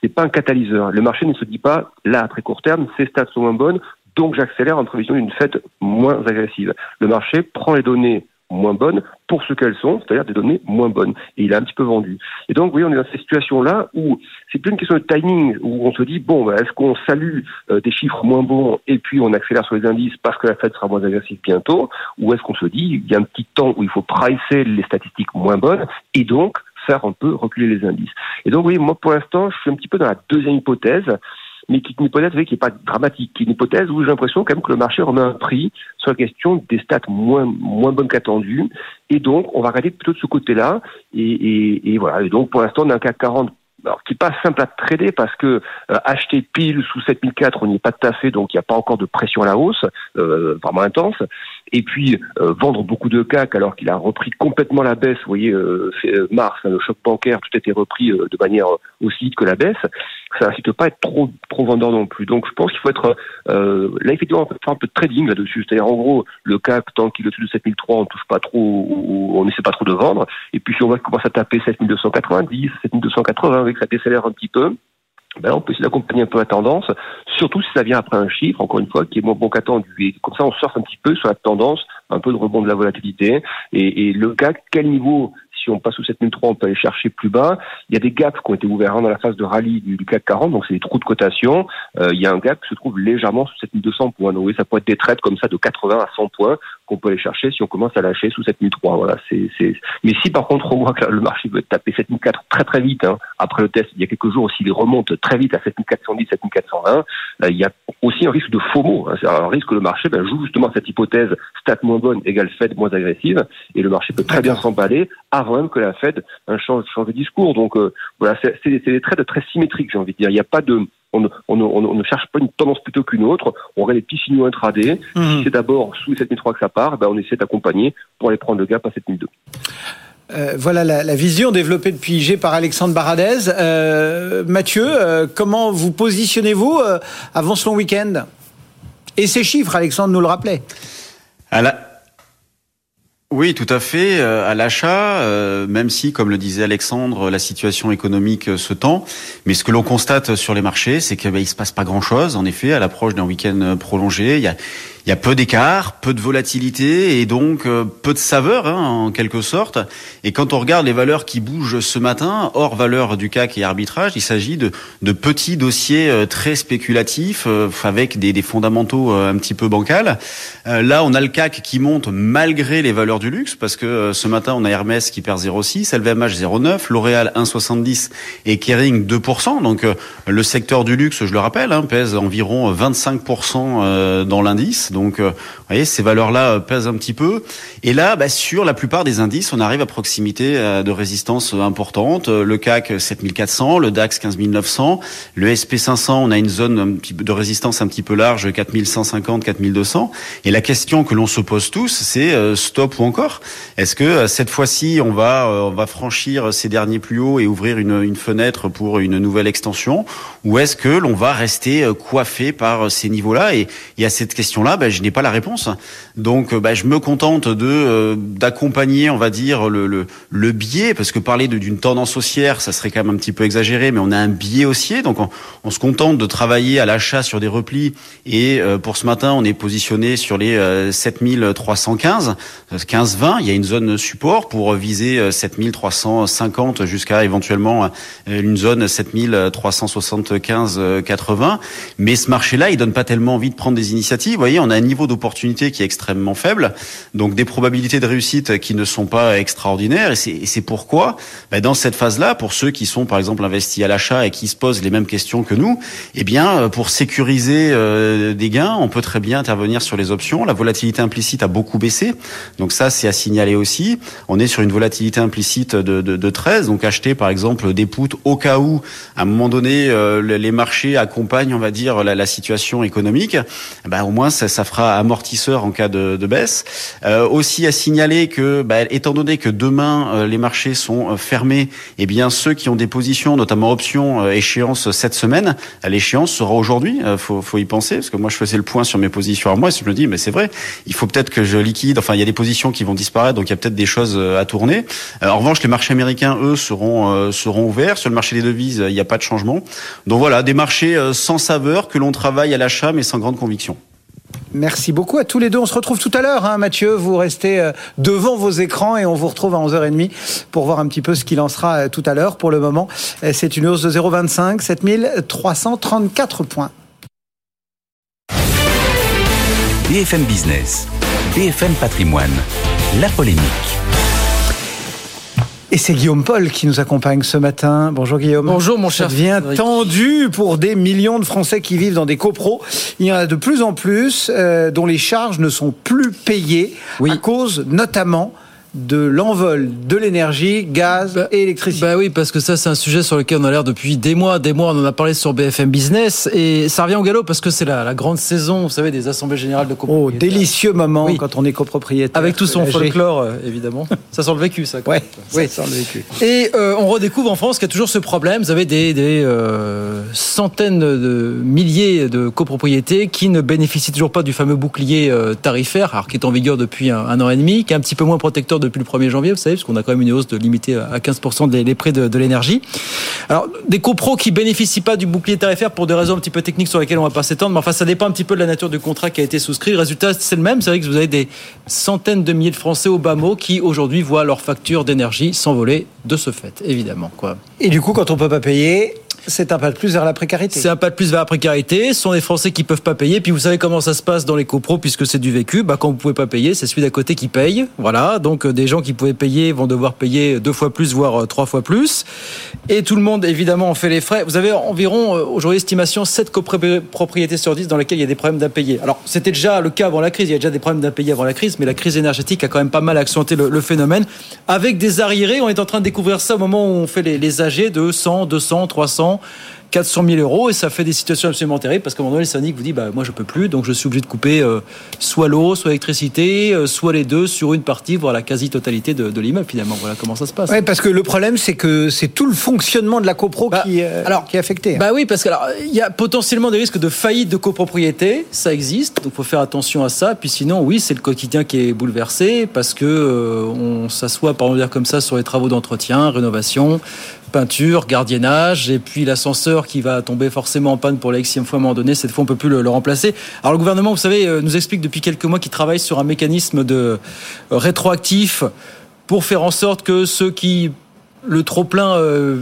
c'est pas un catalyseur. Le marché ne se dit pas, là, à très court terme, ces stats sont moins bonnes, donc j'accélère en prévision d'une Fed moins agressive. Le marché prend les données moins bonnes pour ce qu'elles sont, c'est-à-dire des données moins bonnes. Et il a un petit peu vendu. Et donc, oui, on est dans cette situation-là où c'est plus une question de timing, où on se dit, est-ce qu'on salue des chiffres moins bons et puis on accélère sur les indices parce que la Fed sera moins agressive bientôt, ou est-ce qu'on se dit, il y a un petit temps où il faut pricer les statistiques moins bonnes et donc faire un peu reculer les indices. Et donc, oui, moi, pour l'instant, je suis un petit peu dans la deuxième hypothèse, mais qui est une hypothèse qui n'est pas dramatique, qui est une hypothèse où j'ai l'impression quand même que le marché remet un prix sur la question des stats moins bonnes qu'attendues, et donc on va regarder plutôt de ce côté-là, et voilà. Et donc pour l'instant on a un CAC 40 qui n'est pas simple à trader parce que acheter pile sous 7004, on n'y est pas tout à fait, donc il n'y a pas encore de pression à la hausse vraiment intense. Et puis vendre beaucoup de CAC alors qu'il a repris complètement la baisse. Vous voyez, mars, le choc bancaire, tout a été repris de manière aussi vite que la baisse. Ça n'incite pas à être trop vendeur non plus. Donc je pense qu'il faut être là effectivement faire un peu de trading là-dessus. C'est-à-dire en gros le CAC tant qu'il est au-dessus de 7003, on touche pas trop, on n'essaie pas trop de vendre. Et puis si on voit qu'il commence à taper 7290, 7280, avec que ça décélère un petit peu, on peut essayer d'accompagner un peu la tendance, surtout si ça vient après un chiffre, encore une fois, qui est moins bon qu'attendu. Et comme ça, on surfe un petit peu sur la tendance, un peu de rebond de la volatilité. Et le CAC, quel niveau, si on passe sous 7003, on peut aller chercher plus bas. Il y a des gaps qui ont été ouverts dans la phase de rallye du CAC 40, donc c'est des trous de cotation. Il y a un gap qui se trouve légèrement sous 7200 points. Donc oui, ça peut être des trades comme ça de 80 à 100 points qu'on peut aller chercher si on commence à lâcher sous 7003. Voilà, Mais si par contre on voit que le marché veut taper 7004 très très vite, après le test, il y a quelques jours, s'il remonte très vite à 7410, 7420, il y a aussi un risque de FOMO. C'est un risque que le marché joue justement cette hypothèse stat moins bonne égale Fed moins agressive, et le marché peut très bien s'emballer avant même que la Fed change de discours. Donc voilà, c'est des trades très symétriques, j'ai envie de dire. Il n'y a pas de on ne cherche pas une tendance plutôt qu'une autre. On regarde les petits signaux intraday. Si c'est d'abord sous les 7003 que ça part, on essaie d'accompagner pour aller prendre le gap à 7002. Voilà la vision développée depuis IG par Alexandre Baradez. Mathieu, comment vous positionnez-vous avant ce long week-end ? Et ces chiffres, Alexandre nous le rappelait. Oui, tout à fait. À l'achat, même si, comme le disait Alexandre, la situation économique se tend. Mais ce que l'on constate sur les marchés, c'est qu'il se passe pas grand-chose. En effet, à l'approche d'un week-end prolongé, il y a peu d'écart, peu de volatilité et donc peu de saveur en quelque sorte. Et quand on regarde les valeurs qui bougent ce matin, hors valeur du CAC et arbitrage, il s'agit de petits dossiers très spéculatifs avec des fondamentaux un petit peu bancals. Là, on a le CAC qui monte malgré les valeurs du luxe parce que ce matin, on a Hermès qui perd 0,6, LVMH 0,9, L'Oréal 1,70 et Kering 2%. Donc le secteur du luxe, je le rappelle, pèse environ 25% dans l'indice. Donc, vous voyez, ces valeurs-là pèsent un petit peu. Et là, sur la plupart des indices, on arrive à proximité de résistance importante. Le CAC 7400, le DAX 15900, le SP500, on a une zone de résistance un petit peu large, 4150, 4200. Et la question que l'on se pose tous, c'est stop ou encore ? Est-ce que cette fois-ci, on va franchir ces derniers plus hauts et ouvrir une fenêtre pour une nouvelle extension ? Ou est-ce que l'on va rester coiffé par ces niveaux-là ? Et à cette question-là, je n'ai pas la réponse. Donc, je me contente d'accompagner, on va dire, le biais, parce que parler d'une tendance haussière, ça serait quand même un petit peu exagéré, mais on a un biais haussier. Donc, on se contente de travailler à l'achat sur des replis. Et pour ce matin, on est positionné sur les 7315, 15-20. Il y a une zone support pour viser 7350 jusqu'à éventuellement une zone 7375-80. Mais ce marché-là, il donne pas tellement envie de prendre des initiatives. Vous voyez, on a un niveau d'opportunité qui est extrêmement faible, donc des probabilités de réussite qui ne sont pas extraordinaires. Et c'est pourquoi, dans cette phase-là, pour ceux qui sont par exemple investis à l'achat et qui se posent les mêmes questions que nous, pour sécuriser des gains, on peut très bien intervenir sur les options. La volatilité implicite a beaucoup baissé, donc ça c'est à signaler aussi. On est sur une volatilité implicite de 13, donc acheter par exemple des puts au cas où, à un moment donné, les marchés accompagnent, on va dire, la situation économique. Au moins ça ça fera amortisseur en cas de baisse. Aussi à signaler que, étant donné que demain les marchés sont fermés, eh bien ceux qui ont des positions, notamment options, échéance cette semaine, l'échéance sera aujourd'hui. Faut y penser, parce que moi je faisais le point sur mes positions à moi, et je me dis mais c'est vrai, il faut peut-être que je liquide. Enfin, il y a des positions qui vont disparaître, donc il y a peut-être des choses à tourner. En revanche, les marchés américains, eux, seront ouverts. Sur le marché des devises, il n'y a pas de changement. Donc voilà, des marchés sans saveur que l'on travaille à l'achat, mais sans grande conviction. Merci beaucoup à tous les deux. On se retrouve tout à l'heure, Mathieu. Vous restez devant vos écrans et on vous retrouve à 11h30 pour voir un petit peu ce qu'il en sera tout à l'heure. Pour le moment, c'est une hausse de 0,25, 7334 points. BFM Business, BFM Patrimoine, la polémique. Et c'est Guillaume Paul qui nous accompagne ce matin. Bonjour Guillaume. Bonjour mon cher. Ça devient tendu pour des millions de Français qui vivent dans des copros. Il y en a de plus en plus dont les charges ne sont plus payées à cause notamment de l'envol de l'énergie, gaz et électricité. Oui, parce que ça, c'est un sujet sur lequel on a l'air depuis des mois. On en a parlé sur BFM Business et ça revient au galop parce que c'est la grande saison, vous savez, des assemblées générales de copropriétaires. Délicieux moment quand on est copropriétaire. Avec tout son folklore, évidemment. Ça sent le vécu, ça. Ça sent le vécu. Et on redécouvre en France qu'il y a toujours ce problème. Vous avez des centaines de milliers de copropriétés qui ne bénéficient toujours pas du fameux bouclier tarifaire, alors qui est en vigueur depuis un an et demi, qui est un petit peu moins protecteur depuis le 1er janvier, vous savez, parce qu'on a quand même une hausse limitée à 15% des prix de l'énergie. Alors, des copros qui bénéficient pas du bouclier tarifaire pour des raisons un petit peu techniques sur lesquelles on va pas s'étendre, mais enfin, ça dépend un petit peu de la nature du contrat qui a été souscrit. Le résultat, c'est le même. C'est vrai que vous avez des centaines de milliers de Français au bas mot qui, aujourd'hui, voient leur facture d'énergie s'envoler de ce fait, évidemment, quoi. Et du coup, quand on peut pas payer, c'est un pas de plus vers la précarité. C'est un pas de plus vers la précarité. Ce sont des Français qui peuvent pas payer. Puis vous savez comment ça se passe dans les copros, puisque c'est du vécu. Quand vous pouvez pas payer, c'est celui d'à côté qui paye. Voilà. Donc des gens qui pouvaient payer vont devoir payer 2 fois plus, voire 3 fois plus. Et tout le monde, évidemment, en fait les frais. Vous avez environ, aujourd'hui, estimation, 7 copropriétés sur 10 dans lesquelles il y a des problèmes d'impayés. Alors, c'était déjà le cas avant la crise. Il y a déjà des problèmes d'impayés avant la crise, mais la crise énergétique a quand même pas mal accentué le phénomène. Avec des arriérés, on est en train de découvrir ça au moment où on fait les AG de 100, 200, 300, 400 000 euros, et ça fait des situations absolument terribles parce qu'à un moment donné, le syndic vous dit moi je peux plus, donc je suis obligé de couper soit l'eau, soit l'électricité, soit les deux sur une partie, voire la quasi-totalité de l'immeuble finalement. Voilà comment ça se passe. Oui, parce que le problème, c'est que c'est tout le fonctionnement de la copro qui est affecté. Oui, parce que il y a potentiellement des risques de faillite de copropriété, ça existe, donc il faut faire attention à ça. Puis sinon, oui, c'est le quotidien qui est bouleversé parce que on s'assoit, par dire comme ça, sur les travaux d'entretien, rénovation, peinture, gardiennage, et puis l'ascenseur qui va tomber forcément en panne pour la Xème fois à un moment donné. Cette fois, on peut plus le remplacer. Alors le gouvernement, vous savez, nous explique depuis quelques mois qu'il travaille sur un mécanisme de rétroactif pour faire en sorte que ceux qui le trop-plein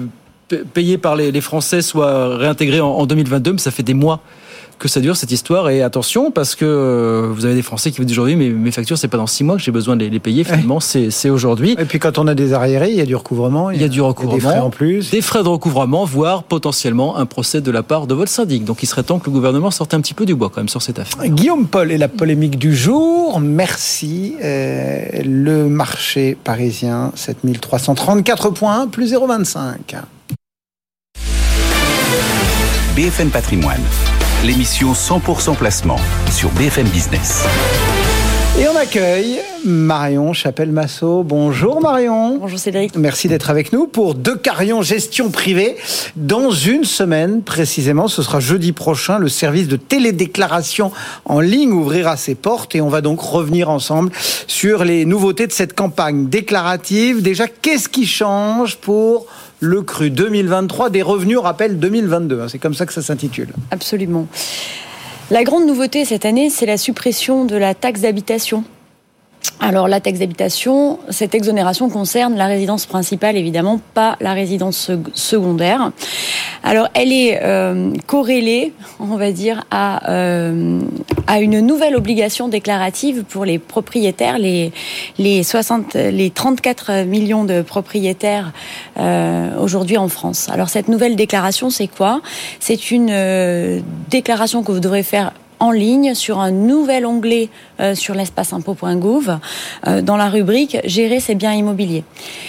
payé par les Français soit réintégré en 2022, mais ça fait des mois que ça dure cette histoire. Et attention, parce que vous avez des Français qui vous disent aujourd'hui, mais mes factures, c'est pas dans 6 mois que j'ai besoin de les payer. Finalement, c'est aujourd'hui. Et puis quand on a des arriérés, il y a du recouvrement. Il y a du recouvrement, des frais en plus. Des frais de recouvrement, voire potentiellement un procès de la part de votre syndic. Donc il serait temps que le gouvernement sorte un petit peu du bois quand même sur cette affaire. Guillaume Paul et la polémique du jour. Merci. Le marché parisien, 7334 points, plus 0,25. BFM Patrimoine, l'émission 100% placement sur BFM Business. Et on accueille Marion Chapelle-Massot. Bonjour Marion. Bonjour Cédric. Merci d'être avec nous pour Decarion Gestion Privée. Dans une semaine précisément, ce sera jeudi prochain, le service de télédéclaration en ligne ouvrira ses portes et on va donc revenir ensemble sur les nouveautés de cette campagne déclarative. Déjà, qu'est-ce qui change pour le cru 2023 des revenus, rappel 2022, c'est comme ça que ça s'intitule. Absolument. La grande nouveauté cette année, c'est la suppression de la taxe d'habitation. Alors la taxe d'habitation, cette exonération concerne la résidence principale, évidemment, pas la résidence secondaire. Alors elle est corrélée, on va dire, à une nouvelle obligation déclarative pour les propriétaires, les 34 millions de propriétaires aujourd'hui en France. Alors cette nouvelle déclaration, c'est quoi ? C'est une déclaration que vous devrez faire en ligne sur un nouvel onglet sur l'espace impôt.gouv dans la rubrique « Gérer ses biens immobiliers ».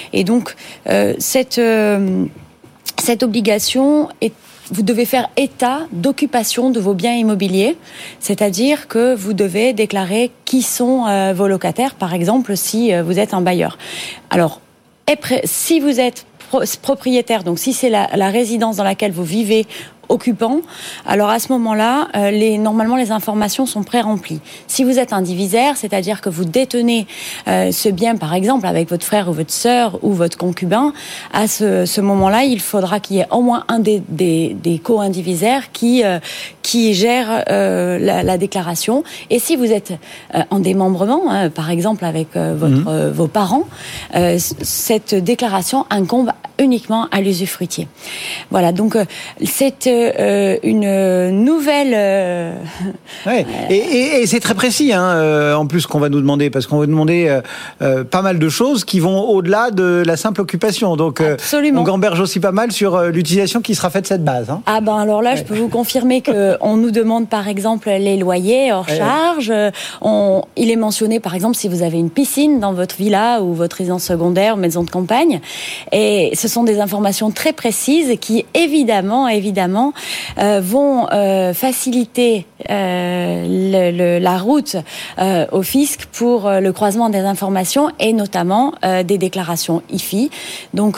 Et donc, cette obligation est vous devez faire état d'occupation de vos biens immobiliers, c'est-à-dire que vous devez déclarer qui sont vos locataires, par exemple, si vous êtes un bailleur. Alors, si vous êtes propriétaire, donc si c'est la résidence dans laquelle vous vivez, occupant, alors à ce moment-là, normalement les informations sont pré-remplies. Si vous êtes indivisaire, c'est-à-dire que vous détenez ce bien, par exemple, avec votre frère ou votre sœur ou votre concubin, à ce moment-là, il faudra qu'il y ait au moins un des co-indivisaires qui gère la déclaration. Et si vous êtes en démembrement, par exemple avec vos parents, cette déclaration incombe uniquement à l'usufruitier. Voilà, donc c'est une nouvelle... Ouais. Et c'est très précis, en plus, qu'on va nous demander, parce qu'on va demander pas mal de choses qui vont au-delà de la simple occupation. Donc, on gamberge aussi pas mal sur l'utilisation qui sera faite de cette base. Hein. Ah ben alors là, je peux vous confirmer qu'on nous demande, par exemple, les loyers hors charge. Il est mentionné, par exemple, si vous avez une piscine dans votre villa ou votre résidence secondaire, maison de campagne. Et ce sont des informations très précises qui, évidemment, vont faciliter la route au fisc pour le croisement des informations et notamment des déclarations IFI. Donc,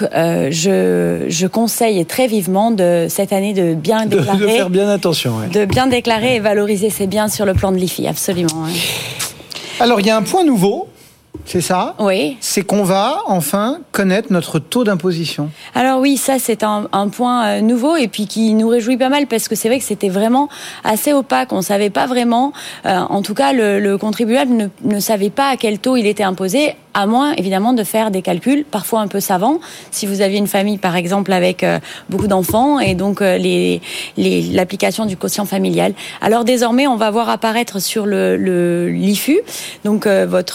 je conseille très vivement cette année de bien déclarer, de faire bien attention, de bien déclarer et valoriser ses biens sur le plan de l'IFI, absolument. Alors, il y a un point nouveau. C'est ça ? Oui. C'est qu'on va enfin connaître notre taux d'imposition. Alors oui, ça c'est un point nouveau et puis qui nous réjouit pas mal parce que c'est vrai que c'était vraiment assez opaque. On savait pas vraiment, en tout cas le contribuable ne savait pas à quel taux il était imposé, à moins évidemment de faire des calculs parfois un peu savants. Si vous aviez une famille par exemple avec beaucoup d'enfants et donc l'application du quotient familial. Alors désormais on va voir apparaître sur l'IFU, donc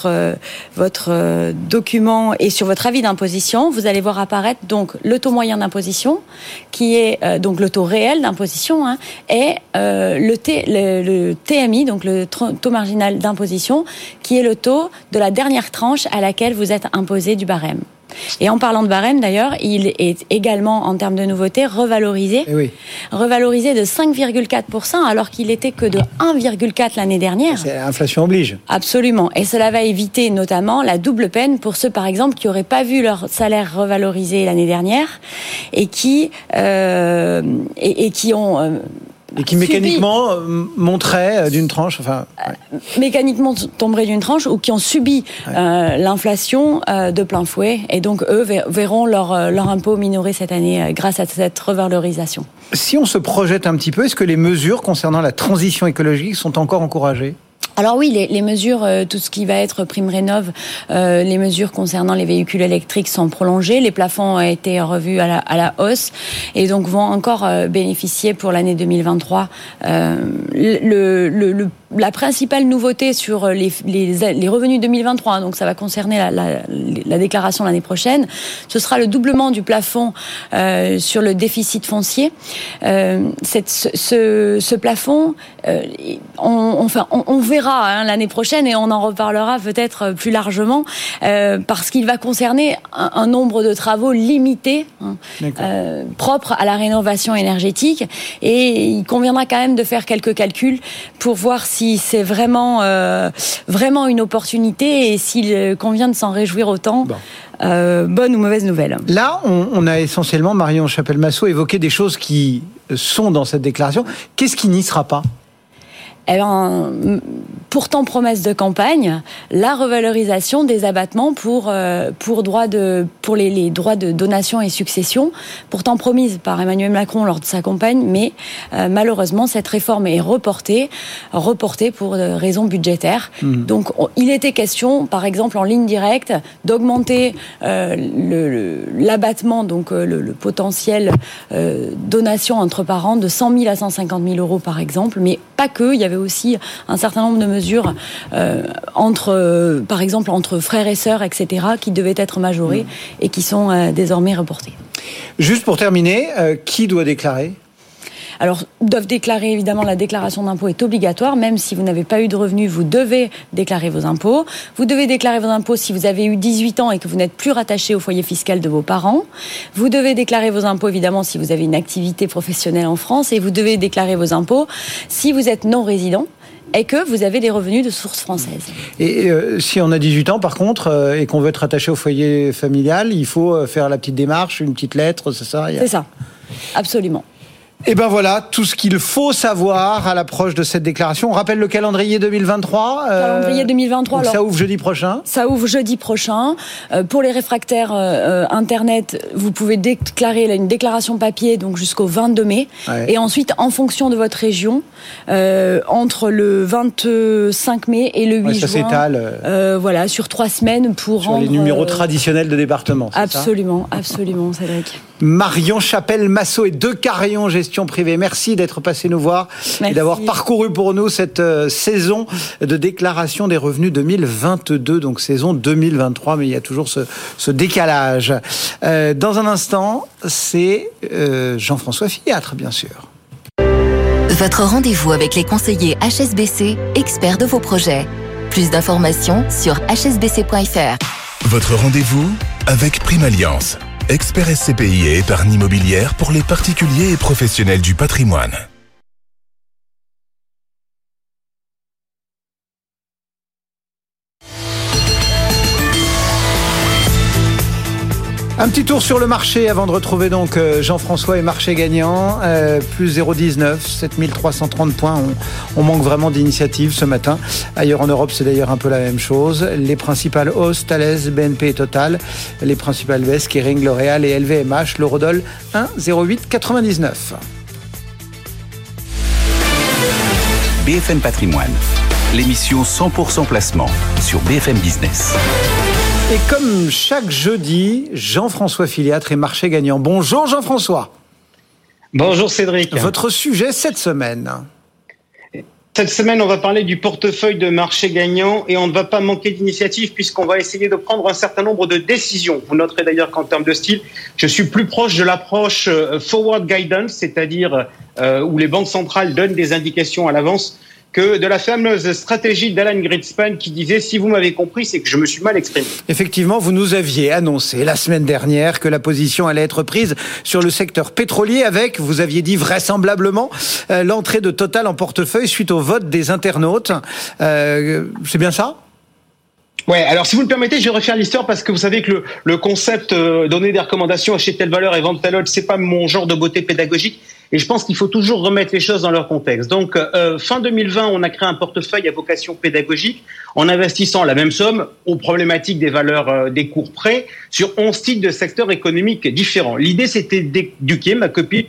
votre document et sur votre avis d'imposition, vous allez voir apparaître donc le taux moyen d'imposition, qui est donc le taux réel d'imposition, et le TMI, donc le taux marginal d'imposition, qui est le taux de la dernière tranche à laquelle vous êtes imposé du barème. Et en parlant de barème, d'ailleurs, il est également, en termes de nouveautés, revalorisé. Revalorisé de 5,4%, alors qu'il était que de 1,4% l'année dernière. L'inflation oblige. Absolument. Et cela va éviter notamment la double peine pour ceux, par exemple, qui n'auraient pas vu leur salaire revalorisé l'année dernière et qui ont... Et qui mécaniquement monteraient d'une tranche, mécaniquement tomberaient d'une tranche ou qui ont subi l'inflation de plein fouet. Et donc, eux verront leur impôt minoré cette année grâce à cette revalorisation. Si on se projette un petit peu, est-ce que les mesures concernant la transition écologique sont encore encouragées ? Alors oui, les mesures, tout ce qui va être prime rénov, les mesures concernant les véhicules électriques sont prolongées. Les plafonds ont été revus à la hausse et donc vont encore bénéficier pour l'année 2023. La principale nouveauté sur les revenus 2023, donc ça va concerner la déclaration l'année prochaine, ce sera le doublement du plafond sur le déficit foncier. Ce plafond, on verra l'année prochaine et on en reparlera peut-être plus largement parce qu'il va concerner un nombre de travaux limité propres à la rénovation énergétique et il conviendra quand même de faire quelques calculs pour voir si c'est vraiment une opportunité et s'il convient de s'en réjouir autant. Bonne ou mauvaise nouvelle. Là, on a essentiellement, Marion Chapelle-Massot, évoqué des choses qui sont dans cette déclaration. Qu'est-ce qui n'y sera pas ? Pourtant promesse de campagne, la revalorisation des abattements pour les droits de donation et succession, pourtant promise par Emmanuel Macron lors de sa campagne, mais malheureusement cette réforme est reportée pour raisons budgétaires. Donc il était question, par exemple en ligne directe, d'augmenter l'abattement, donc le potentiel donation entre parents de 100 000 à 150 000 euros par exemple, mais pas que, il y avait aussi un certain nombre de mesures par exemple entre frères et sœurs, etc., qui devaient être majorées et qui sont désormais reportées. Juste pour terminer, qui doit déclarer ? alors doivent déclarer, évidemment, la déclaration d'impôt est obligatoire, même si vous n'avez pas eu de revenus, vous devez déclarer vos impôts. Vous devez déclarer vos impôts si vous avez eu 18 ans et que vous n'êtes plus rattaché au foyer fiscal de vos parents. Vous devez déclarer vos impôts, évidemment, si vous avez une activité professionnelle en France, et vous devez déclarer vos impôts si vous êtes non résident et que vous avez des revenus de source française. Et si on a 18 ans, par contre, et qu'on veut être attaché au foyer familial, il faut faire la petite démarche, une petite lettre, c'est ça ? C'est ça, absolument. Et ben voilà, tout ce qu'il faut savoir à l'approche de cette déclaration. On rappelle le calendrier 2023. Calendrier 2023. Alors, ça ouvre jeudi prochain. Ça ouvre jeudi prochain. Pour les réfractaires Internet, vous pouvez déclarer une déclaration papier donc jusqu'au 22 mai. Ouais. Et ensuite, en fonction de votre région, entre le 25 mai et le 8 juin. Ça s'étale. Voilà, sur 3 semaines pour sur rendre... les numéros traditionnels de département. Absolument, absolument, Cédric. Marion Chapelle-Massot et De Carillon Gestion Privée. Merci d'être passé nous voir. Merci. Et d'avoir parcouru pour nous cette saison de déclaration des revenus 2022, donc saison 2023, mais il y a toujours ce décalage. Dans un instant, c'est Jean-François Filiatre, bien sûr. Votre rendez-vous avec les conseillers HSBC, experts de vos projets. Plus d'informations sur hsbc.fr. Votre rendez-vous avec Prime Alliance. Expert SCPI et épargne immobilière pour les particuliers et professionnels du patrimoine. Un petit tour sur le marché avant de retrouver donc Jean-François et marché gagnant. Plus 0,19, 7330 points. On manque vraiment d'initiatives ce matin. Ailleurs en Europe, c'est d'ailleurs un peu la même chose. Les principales hausses, Thales, BNP et Total. Les principales baisses, Kering, L'Oréal et LVMH. L'eurodoll, 1,0899. BFM Patrimoine, l'émission 100% placement sur BFM Business. Et comme chaque jeudi, Jean-François Filiatre et marché gagnant. Bonjour Jean-François. Bonjour Cédric. Votre sujet cette semaine. Cette semaine, on va parler du portefeuille de marché gagnant et on ne va pas manquer d'initiatives puisqu'on va essayer de prendre un certain nombre de décisions. Vous noterez d'ailleurs qu'en termes de style, je suis plus proche de l'approche forward guidance, c'est-à-dire où les banques centrales donnent des indications à l'avance, que de la fameuse stratégie d'Alan Greenspan qui disait « si vous m'avez compris, c'est que je me suis mal exprimé ». Effectivement, vous nous aviez annoncé la semaine dernière que la position allait être prise sur le secteur pétrolier avec, vous aviez dit vraisemblablement, l'entrée de Total en portefeuille suite au vote des internautes. C'est bien ça ? Ouais, alors si vous le permettez, je vais refaire l'histoire parce que vous savez que le concept donner des recommandations, acheter telle valeur et vendre telle autre, c'est pas mon genre de beauté pédagogique. Et je pense qu'il faut toujours remettre les choses dans leur contexte. Donc, fin 2020, on a créé un portefeuille à vocation pédagogique en investissant la même somme aux problématiques des valeurs des cours prêts sur 11 titres de secteurs économiques différents. L'idée, c'était d'éduquer ma copine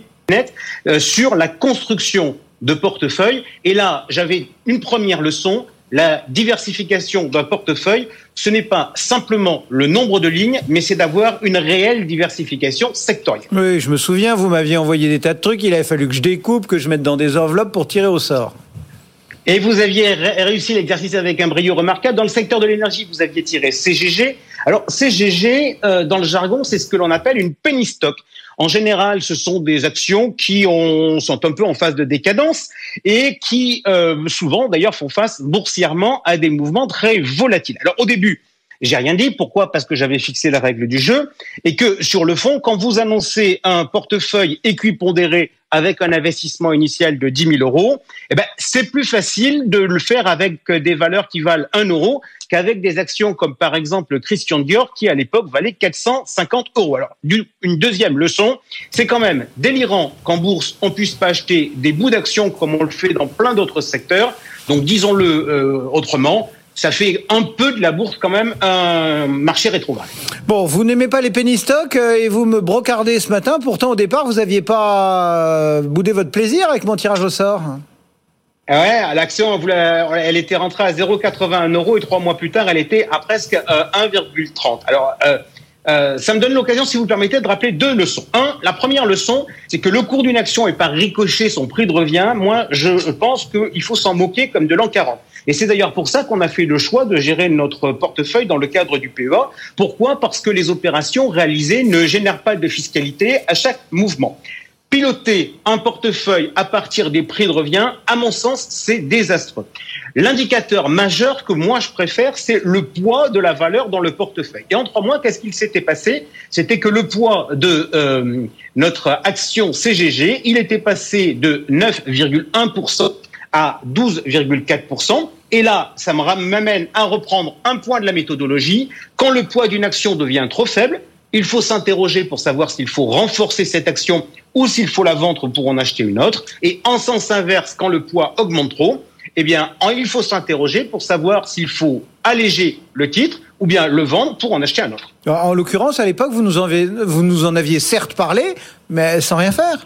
sur la construction de portefeuille. Et là, j'avais une première leçon. La diversification d'un portefeuille, ce n'est pas simplement le nombre de lignes, mais c'est d'avoir une réelle diversification sectorielle. Oui, je me souviens, vous m'aviez envoyé des tas de trucs, il avait fallu que je découpe, que je mette dans des enveloppes pour tirer au sort. Et vous aviez réussi l'exercice avec un brio remarquable. Dans le secteur de l'énergie, vous aviez tiré CGG. Alors, CGG, dans le jargon, c'est ce que l'on appelle une penny stock. En général, ce sont des actions qui sont un peu en phase de décadence et qui, souvent, d'ailleurs, font face boursièrement à des mouvements très volatiles. Alors, au début, j'ai rien dit. Pourquoi ? Parce que j'avais fixé la règle du jeu et que, sur le fond, quand vous annoncez un portefeuille équipondéré avec un investissement initial de 10 000 euros, eh ben, c'est plus facile de le faire avec des valeurs qui valent 1 euro qu'avec des actions comme, par exemple, Christian Dior, qui, à l'époque, valait 450 euros. Alors, une deuxième leçon, c'est quand même délirant qu'en bourse, on puisse pas acheter des bouts d'actions comme on le fait dans plein d'autres secteurs. Donc, disons-le autrement, ça fait un peu de la bourse quand même un marché rétrograde. Bon, vous n'aimez pas les penny stocks et vous me brocardez ce matin. Pourtant, au départ, vous n'aviez pas boudé votre plaisir avec mon tirage au sort. Ouais, l'action, elle était rentrée à 0,81 euros et 3 mois plus tard, elle était à presque 1,30. Alors, ça me donne l'occasion, si vous le permettez, de rappeler 2 leçons. La première leçon, c'est que le cours d'une action et par ricochet son prix de revient. Moi, je pense qu'il faut s'en moquer comme de l'an 40. Et c'est d'ailleurs pour ça qu'on a fait le choix de gérer notre portefeuille dans le cadre du PEA. Pourquoi ? Parce que les opérations réalisées ne génèrent pas de fiscalité à chaque mouvement. piloter un portefeuille à partir des prix de revient, à mon sens, c'est désastreux. L'indicateur majeur que moi je préfère, c'est le poids de la valeur dans le portefeuille. Et en 3 mois, qu'est-ce qu'il s'était passé? C'était que le poids de notre action CGG, il était passé de 9,1% à 12,4%. Et là, ça m'amène à reprendre un point de la méthodologie. Quand le poids d'une action devient trop faible, il faut s'interroger pour savoir s'il faut renforcer cette action ou s'il faut la vendre pour en acheter une autre. Et en sens inverse, quand le poids augmente trop, eh bien, il faut s'interroger pour savoir s'il faut alléger le titre ou bien le vendre pour en acheter un autre. En l'occurrence, à l'époque, vous nous en aviez certes parlé, mais sans rien faire.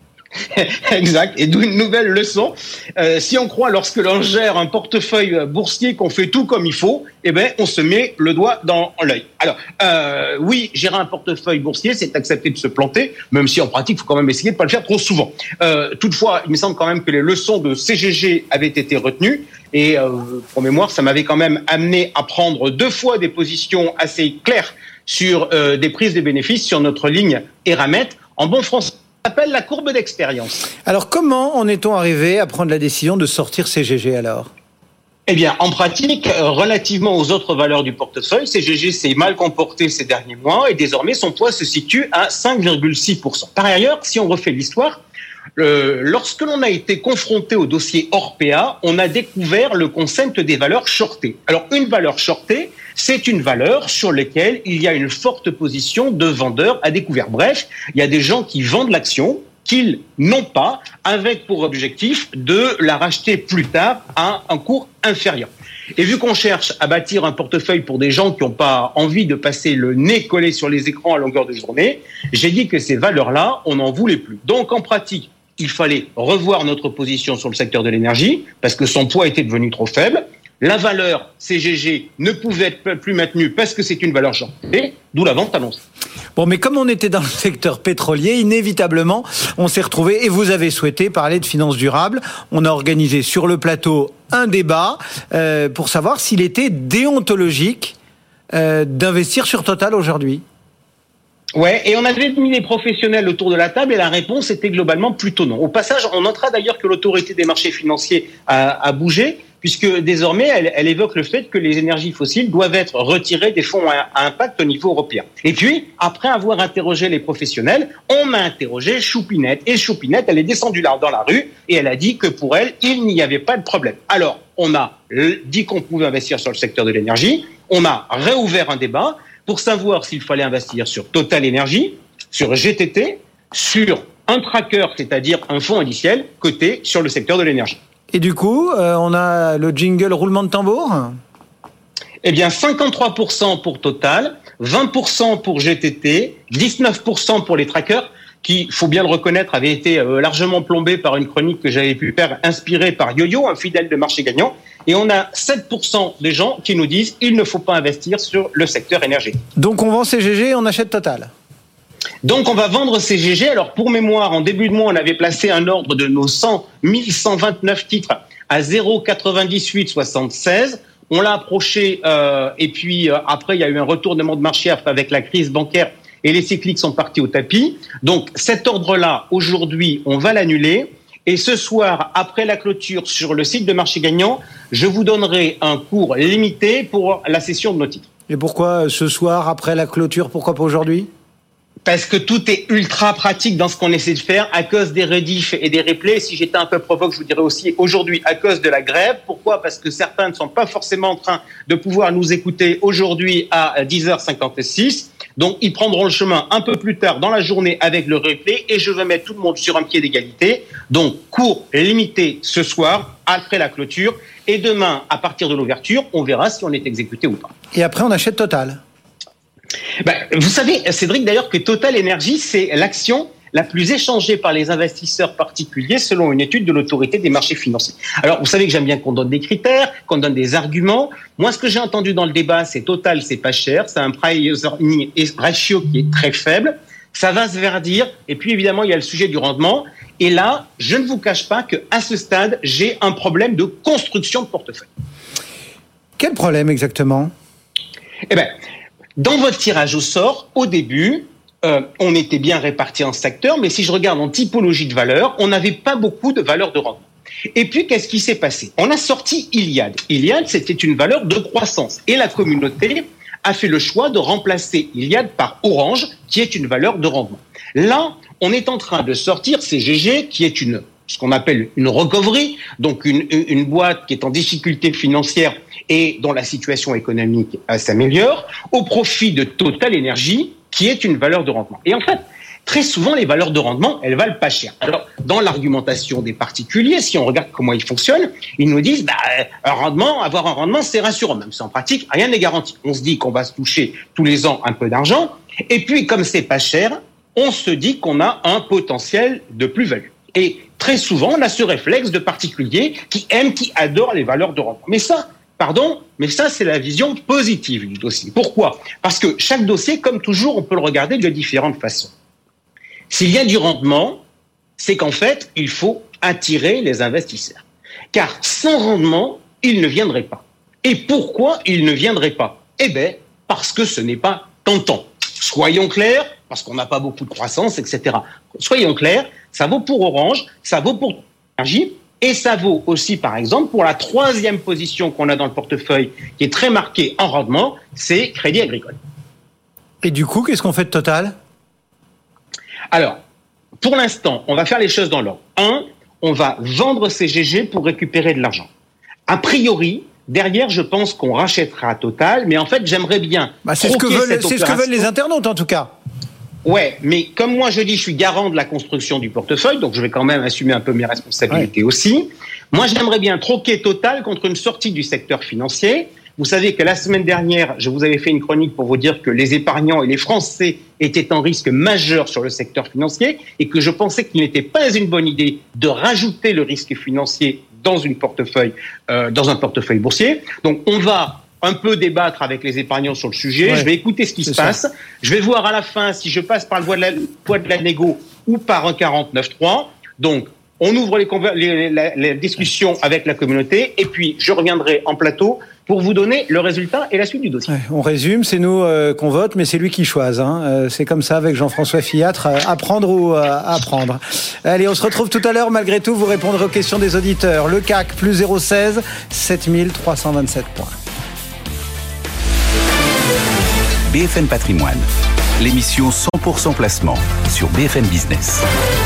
Exact. Et d'où une nouvelle leçon. Si on croit lorsque l'on gère un portefeuille boursier qu'on fait tout comme il faut, eh ben, on se met le doigt dans l'œil. Alors, oui, gérer un portefeuille boursier, c'est accepter de se planter, même si en pratique, il faut quand même essayer de pas le faire trop souvent. Toutefois, il me semble quand même que les leçons de CGG avaient été retenues. Et pour mémoire, ça m'avait quand même amené à prendre 2 fois des positions assez claires sur des prises de bénéfices sur notre ligne Eramet. En bon français, s'appelle la courbe d'expérience. Alors, comment en est-on arrivé à prendre la décision de sortir CGG alors ? Eh bien, en pratique, relativement aux autres valeurs du portefeuille, CGG s'est mal comporté ces derniers mois et désormais son poids se situe à 5,6%. Par ailleurs, si on refait l'histoire, lorsque l'on a été confronté au dossier Orpea, on a découvert le concept des valeurs shortées. Alors, une valeur shortée, c'est une valeur sur laquelle il y a une forte position de vendeurs à découvert. Bref, il y a des gens qui vendent l'action qu'ils n'ont pas, avec pour objectif de la racheter plus tard à un cours inférieur. Et vu qu'on cherche à bâtir un portefeuille pour des gens qui n'ont pas envie de passer le nez collé sur les écrans à longueur de journée, j'ai dit que ces valeurs-là, on n'en voulait plus. Donc en pratique, il fallait revoir notre position sur le secteur de l'énergie, parce que son poids était devenu trop faible. La valeur CGG ne pouvait être plus maintenue parce que c'est une valeur shortée, d'où la vente annoncée. Bon, mais comme on était dans le secteur pétrolier, inévitablement, on s'est retrouvé et vous avez souhaité parler de finances durables. On a organisé sur le plateau un débat pour savoir s'il était déontologique d'investir sur Total aujourd'hui. Ouais, et on avait mis les professionnels autour de la table et la réponse était globalement plutôt non. Au passage, on notera d'ailleurs que l'autorité des marchés financiers a bougé, puisque désormais, elle évoque le fait que les énergies fossiles doivent être retirées des fonds à impact au niveau européen. Et puis, après avoir interrogé les professionnels, on m'a interrogé Choupinette. Et Choupinette, elle est descendue là dans la rue et elle a dit que pour elle, il n'y avait pas de problème. Alors, on a dit qu'on pouvait investir sur le secteur de l'énergie, on a réouvert un débat pour savoir s'il fallait investir sur Total Énergie, sur GTT, sur un tracker, c'est-à-dire un fonds indiciel coté sur le secteur de l'énergie. Et du coup, on a le jingle roulement de tambour ? Eh bien, 53% pour Total, 20% pour GTT, 19% pour les trackers, qui, faut bien le reconnaître, avaient été largement plombés par une chronique que j'avais pu faire, inspirée par Yo-Yo, un fidèle de Marché Gagnant. Et on a 7% des gens qui nous disent qu'il ne faut pas investir sur le secteur énergétique. Donc on vend CGG et on achète Total. Donc on va vendre CGG. Alors pour mémoire, en début de mois, on avait placé un ordre de nos 1129 titres à 0,9876. On l'a approché et puis après il y a eu un retournement de marché avec la crise bancaire et les cycliques sont partis au tapis. Donc cet ordre-là, aujourd'hui, on va l'annuler. Et ce soir, après la clôture sur le site de Marché Gagnant, je vous donnerai un cours limité pour la cession de nos titres. Et pourquoi ce soir, après la clôture, pourquoi pas aujourd'hui ? Parce que tout est ultra pratique dans ce qu'on essaie de faire à cause des rediffs et des replays. Si j'étais un peu provoque, je vous dirais aussi aujourd'hui à cause de la grève. Pourquoi ? Parce que certains ne sont pas forcément en train de pouvoir nous écouter aujourd'hui à 10h56. Donc, ils prendront le chemin un peu plus tard dans la journée avec le replay et je veux mettre tout le monde sur un pied d'égalité. Donc, cours limité ce soir après la clôture et demain, à partir de l'ouverture, on verra si on est exécuté ou pas. Et après, on achète Total. Vous savez, Cédric, d'ailleurs, que Total Énergie, c'est l'action la plus échangée par les investisseurs particuliers selon une étude de l'autorité des marchés financiers. Alors, vous savez que j'aime bien qu'on donne des critères, qu'on donne des arguments. Moi, ce que j'ai entendu dans le débat, c'est Total, c'est pas cher, c'est un price ratio qui est très faible. Ça va se verdir. Et puis, évidemment, il y a le sujet du rendement. Et là, je ne vous cache pas qu'à ce stade, j'ai un problème de construction de portefeuille. Quel problème exactement ? Eh bien, dans votre tirage au sort, au début, on était bien répartis en secteurs, mais si je regarde en typologie de valeurs, on n'avait pas beaucoup de valeurs de rendement. Et puis, qu'est-ce qui s'est passé? On a sorti Iliad. Iliad, c'était une valeur de croissance. Et la communauté a fait le choix de remplacer Iliad par Orange, qui est une valeur de rendement. Là, on est en train de sortir CGG, qui est ce qu'on appelle une recovery, donc une boîte qui est en difficulté financière et dont la situation économique s'améliore, au profit de Total Energy, qui est une valeur de rendement. Et en fait, très souvent, les valeurs de rendement, elles valent pas cher. Alors, dans l'argumentation des particuliers, si on regarde comment ils fonctionnent, ils nous disent, avoir un rendement, c'est rassurant. Même si en pratique, rien n'est garanti. On se dit qu'on va se toucher tous les ans un peu d'argent. Et puis, comme c'est pas cher, on se dit qu'on a un potentiel de plus-value. Et très souvent, on a ce réflexe de particuliers qui adorent les valeurs de rendement. Mais ça, c'est la vision positive du dossier. Pourquoi? Parce que chaque dossier, comme toujours, on peut le regarder de différentes façons. S'il y a du rendement, c'est qu'en fait, il faut attirer les investisseurs. Car sans rendement, ils ne viendraient pas. Et pourquoi ils ne viendraient pas? Eh bien, parce que ce n'est pas tentant. Soyons clairs, parce qu'on n'a pas beaucoup de croissance, etc. Soyons clairs, ça vaut pour Orange, ça vaut pour Énergie, et ça vaut aussi, par exemple, pour la troisième position qu'on a dans le portefeuille, qui est très marquée en rendement, c'est Crédit Agricole. Et du coup, qu'est-ce qu'on fait de Total? Alors, pour l'instant, on va faire les choses dans l'ordre. On va vendre CGG pour récupérer de l'argent. A priori, derrière, je pense qu'on rachètera Total, mais en fait, j'aimerais bien... c'est ce que veulent les internautes, en tout cas. Ouais, mais comme moi, je suis garant de la construction du portefeuille, donc je vais quand même assumer un peu mes responsabilités aussi. Moi, j'aimerais bien troquer Total contre une sortie du secteur financier. Vous savez que la semaine dernière, je vous avais fait une chronique pour vous dire que les épargnants et les Français étaient en risque majeur sur le secteur financier et que je pensais qu'il n'était pas une bonne idée de rajouter le risque financier dans un portefeuil boursier. Donc, on va un peu débattre avec les épargnants sur le sujet. Ouais, je vais écouter ce qui se passe. Je vais voir à la fin si je passe par le voie de la négo ou par un 49.3. Donc, on ouvre les discussions avec la communauté et puis je reviendrai en plateau pour vous donner le résultat et la suite du dossier. Ouais, on résume, c'est nous qu'on vote, mais c'est lui qui choisit. C'est comme ça avec Jean-François Fiatre, apprendre ou apprendre. Allez, on se retrouve tout à l'heure. Malgré tout, vous répondrez aux questions des auditeurs. Le CAC, plus 0,16, 7327 points. BFM Patrimoine, l'émission 100% placement sur BFM Business.